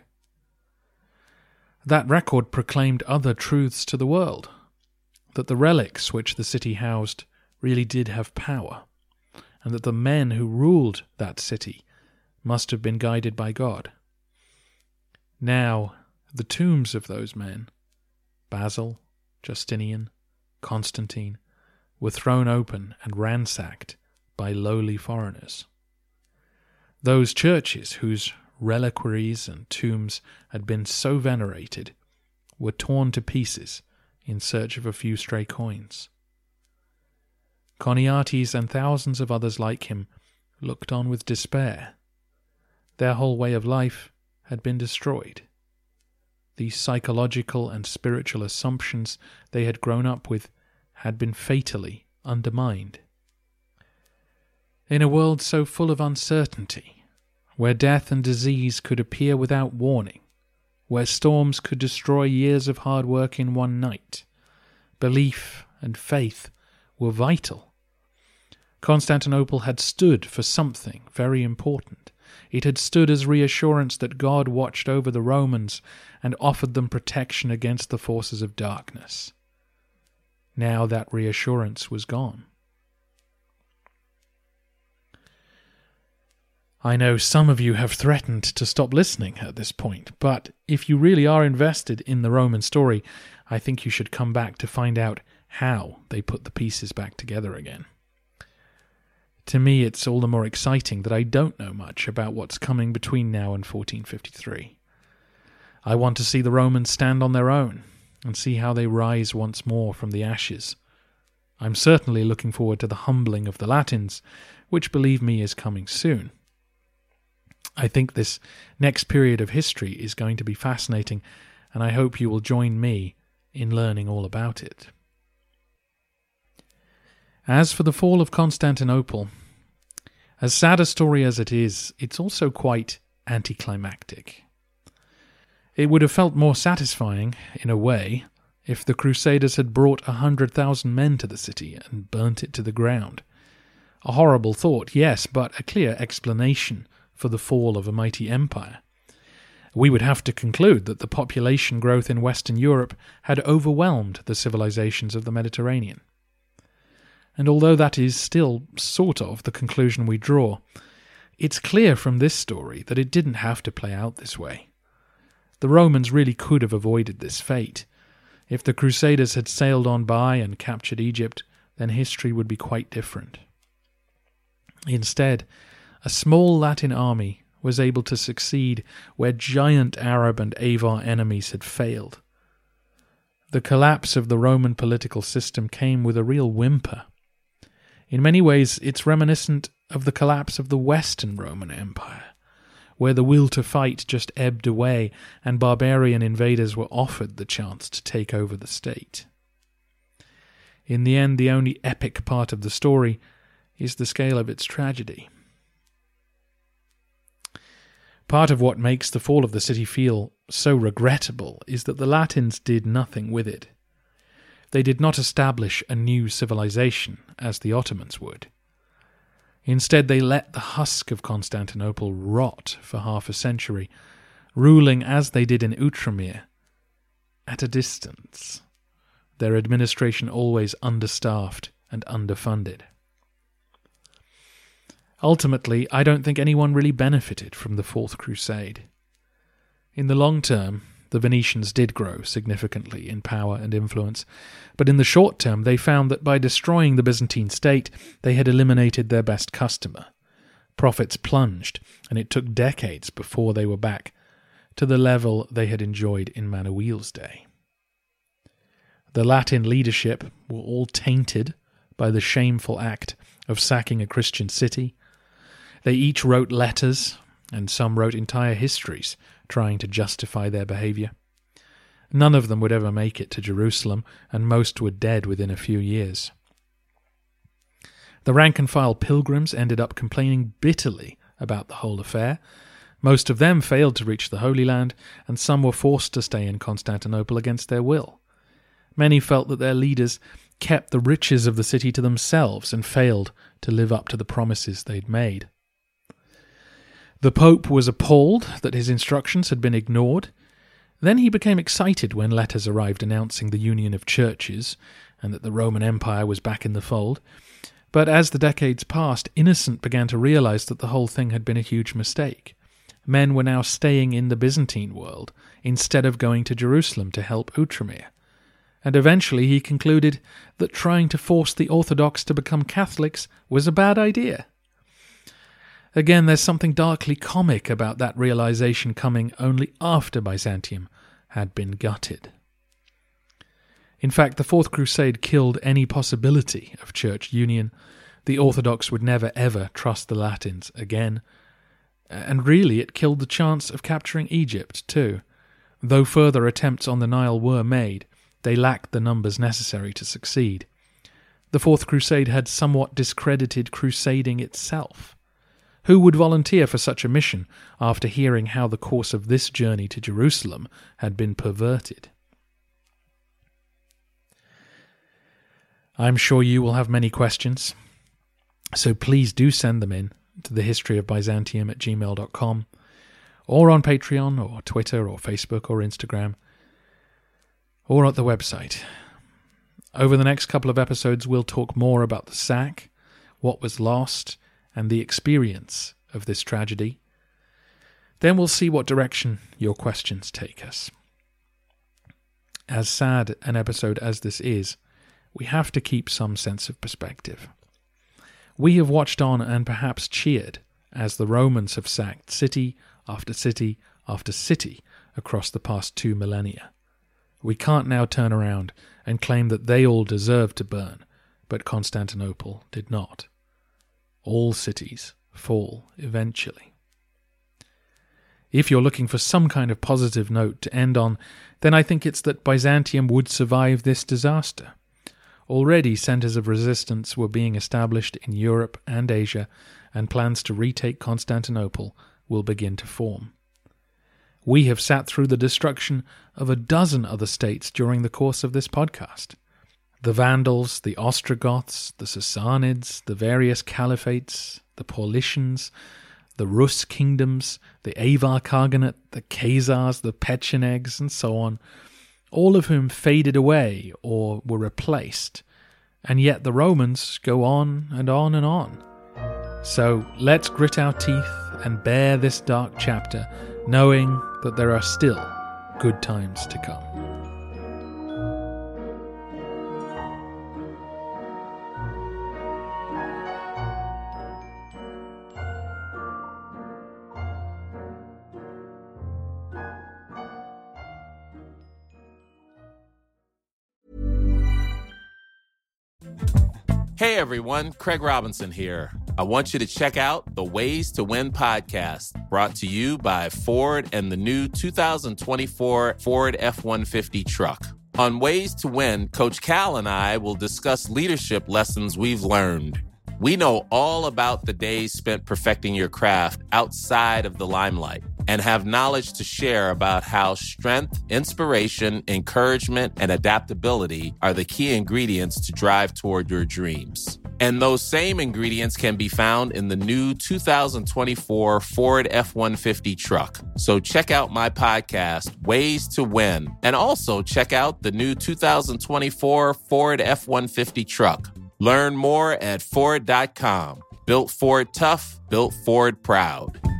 That record proclaimed other truths to the world, that the relics which the city housed really did have power, and that the men who ruled that city must have been guided by God. Now, the tombs of those men, Basil, Justinian, Constantine, were thrown open and ransacked by lowly foreigners. Those churches whose reliquaries and tombs had been so venerated were torn to pieces in search of a few stray coins. Choniates and thousands of others like him looked on with despair. Their whole way of life had been destroyed. These psychological and spiritual assumptions they had grown up with had been fatally undermined. In a world so full of uncertainty, where death and disease could appear without warning, where storms could destroy years of hard work in one night, belief and faith were vital. Constantinople had stood for something very important. It had stood as reassurance that God watched over the Romans and offered them protection against the forces of darkness. Now that reassurance was gone. I know some of you have threatened to stop listening at this point, but if you really are invested in the Roman story, I think you should come back to find out how they put the pieces back together again. To me, it's all the more exciting that I don't know much about what's coming between now and 1453. I want to see the Romans stand on their own and see how they rise once more from the ashes. I'm certainly looking forward to the humbling of the Latins, which, believe me, is coming soon. I think this next period of history is going to be fascinating, and I hope you will join me in learning all about it. As for the fall of Constantinople, as sad a story as it is, it's also quite anticlimactic. It would have felt more satisfying, in a way, if the Crusaders had brought 100,000 men to the city and burnt it to the ground. A horrible thought, yes, but a clear explanation for the fall of a mighty empire. We would have to conclude that the population growth in Western Europe had overwhelmed the civilizations of the Mediterranean. And although that is still sort of the conclusion we draw, it's clear from this story that it didn't have to play out this way. The Romans really could have avoided this fate. If the Crusaders had sailed on by and captured Egypt, then history would be quite different. Instead, a small Latin army was able to succeed where giant Arab and Avar enemies had failed. The collapse of the Roman political system came with a real whimper. In many ways, it's reminiscent of the collapse of the Western Roman Empire, where the will to fight just ebbed away and barbarian invaders were offered the chance to take over the state. In the end, the only epic part of the story is the scale of its tragedy. Part of what makes the fall of the city feel so regrettable is that the Latins did nothing with it. They did not establish a new civilization, as the Ottomans would. Instead, they let the husk of Constantinople rot for half a century, ruling as they did in Outremer, at a distance, their administration always understaffed and underfunded. Ultimately, I don't think anyone really benefited from the Fourth Crusade. In the long term, the Venetians did grow significantly in power and influence, but in the short term they found that by destroying the Byzantine state, they had eliminated their best customer. Profits plunged, and it took decades before they were back to the level they had enjoyed in Manuel's day. The Latin leadership were all tainted by the shameful act of sacking a Christian city. They each wrote letters, and some wrote entire histories trying to justify their behaviour. None of them would ever make it to Jerusalem, and most were dead within a few years. The rank-and-file pilgrims ended up complaining bitterly about the whole affair. Most of them failed to reach the Holy Land, and some were forced to stay in Constantinople against their will. Many felt that their leaders kept the riches of the city to themselves and failed to live up to the promises they'd made. The Pope was appalled that his instructions had been ignored. Then he became excited when letters arrived announcing the union of churches and that the Roman Empire was back in the fold. But as the decades passed, Innocent began to realize that the whole thing had been a huge mistake. Men were now staying in the Byzantine world instead of going to Jerusalem to help Outremer. And eventually he concluded that trying to force the Orthodox to become Catholics was a bad idea. Again, there's something darkly comic about that realization coming only after Byzantium had been gutted. In fact, the Fourth Crusade killed any possibility of church union. The Orthodox would never ever trust the Latins again. And really, it killed the chance of capturing Egypt too. Though further attempts on the Nile were made, they lacked the numbers necessary to succeed. The Fourth Crusade had somewhat discredited crusading itself. Who would volunteer for such a mission after hearing how the course of this journey to Jerusalem had been perverted? I'm sure you will have many questions, so please do send them in to thehistoryofbyzantium@gmail.com or on Patreon or Twitter or Facebook or Instagram or at the website. Over the next couple of episodes, we'll talk more about the sack, what was lost, and the experience of this tragedy. Then we'll see what direction your questions take us. As sad an episode as this is, we have to keep some sense of perspective. We have watched on and perhaps cheered as the Romans have sacked city after city after city across the past 2 millennia. We can't now turn around and claim that they all deserved to burn, but Constantinople did not. All cities fall eventually. If you're looking for some kind of positive note to end on, then I think it's that Byzantium would survive this disaster. Already centres of resistance were being established in Europe and Asia, and plans to retake Constantinople will begin to form. We have sat through the destruction of a dozen other states during the course of this podcast. The Vandals, the Ostrogoths, the Sassanids, the various caliphates, the Paulicians, the Rus kingdoms, the Avar Khaganate, the Khazars, the Pechenegs, and so on, all of whom faded away or were replaced. And yet the Romans go on and on and on. So let's grit our teeth and bear this dark chapter, knowing that there are still good times to come. Hey everyone, Craig Robinson here. I want you to check out the Ways to Win podcast, brought to you by Ford and the new 2024 Ford F-150 truck. On Ways to Win, Coach Cal and I will discuss leadership lessons we've learned. We know all about the days spent perfecting your craft outside of the limelight and have knowledge to share about how strength, inspiration, encouragement, and adaptability are the key ingredients to drive toward your dreams. And those same ingredients can be found in the new 2024 Ford F-150 truck. So check out my podcast, Ways to Win, and also check out the new 2024 Ford F-150 truck. Learn more at Ford.com. Built Ford tough, built Ford proud.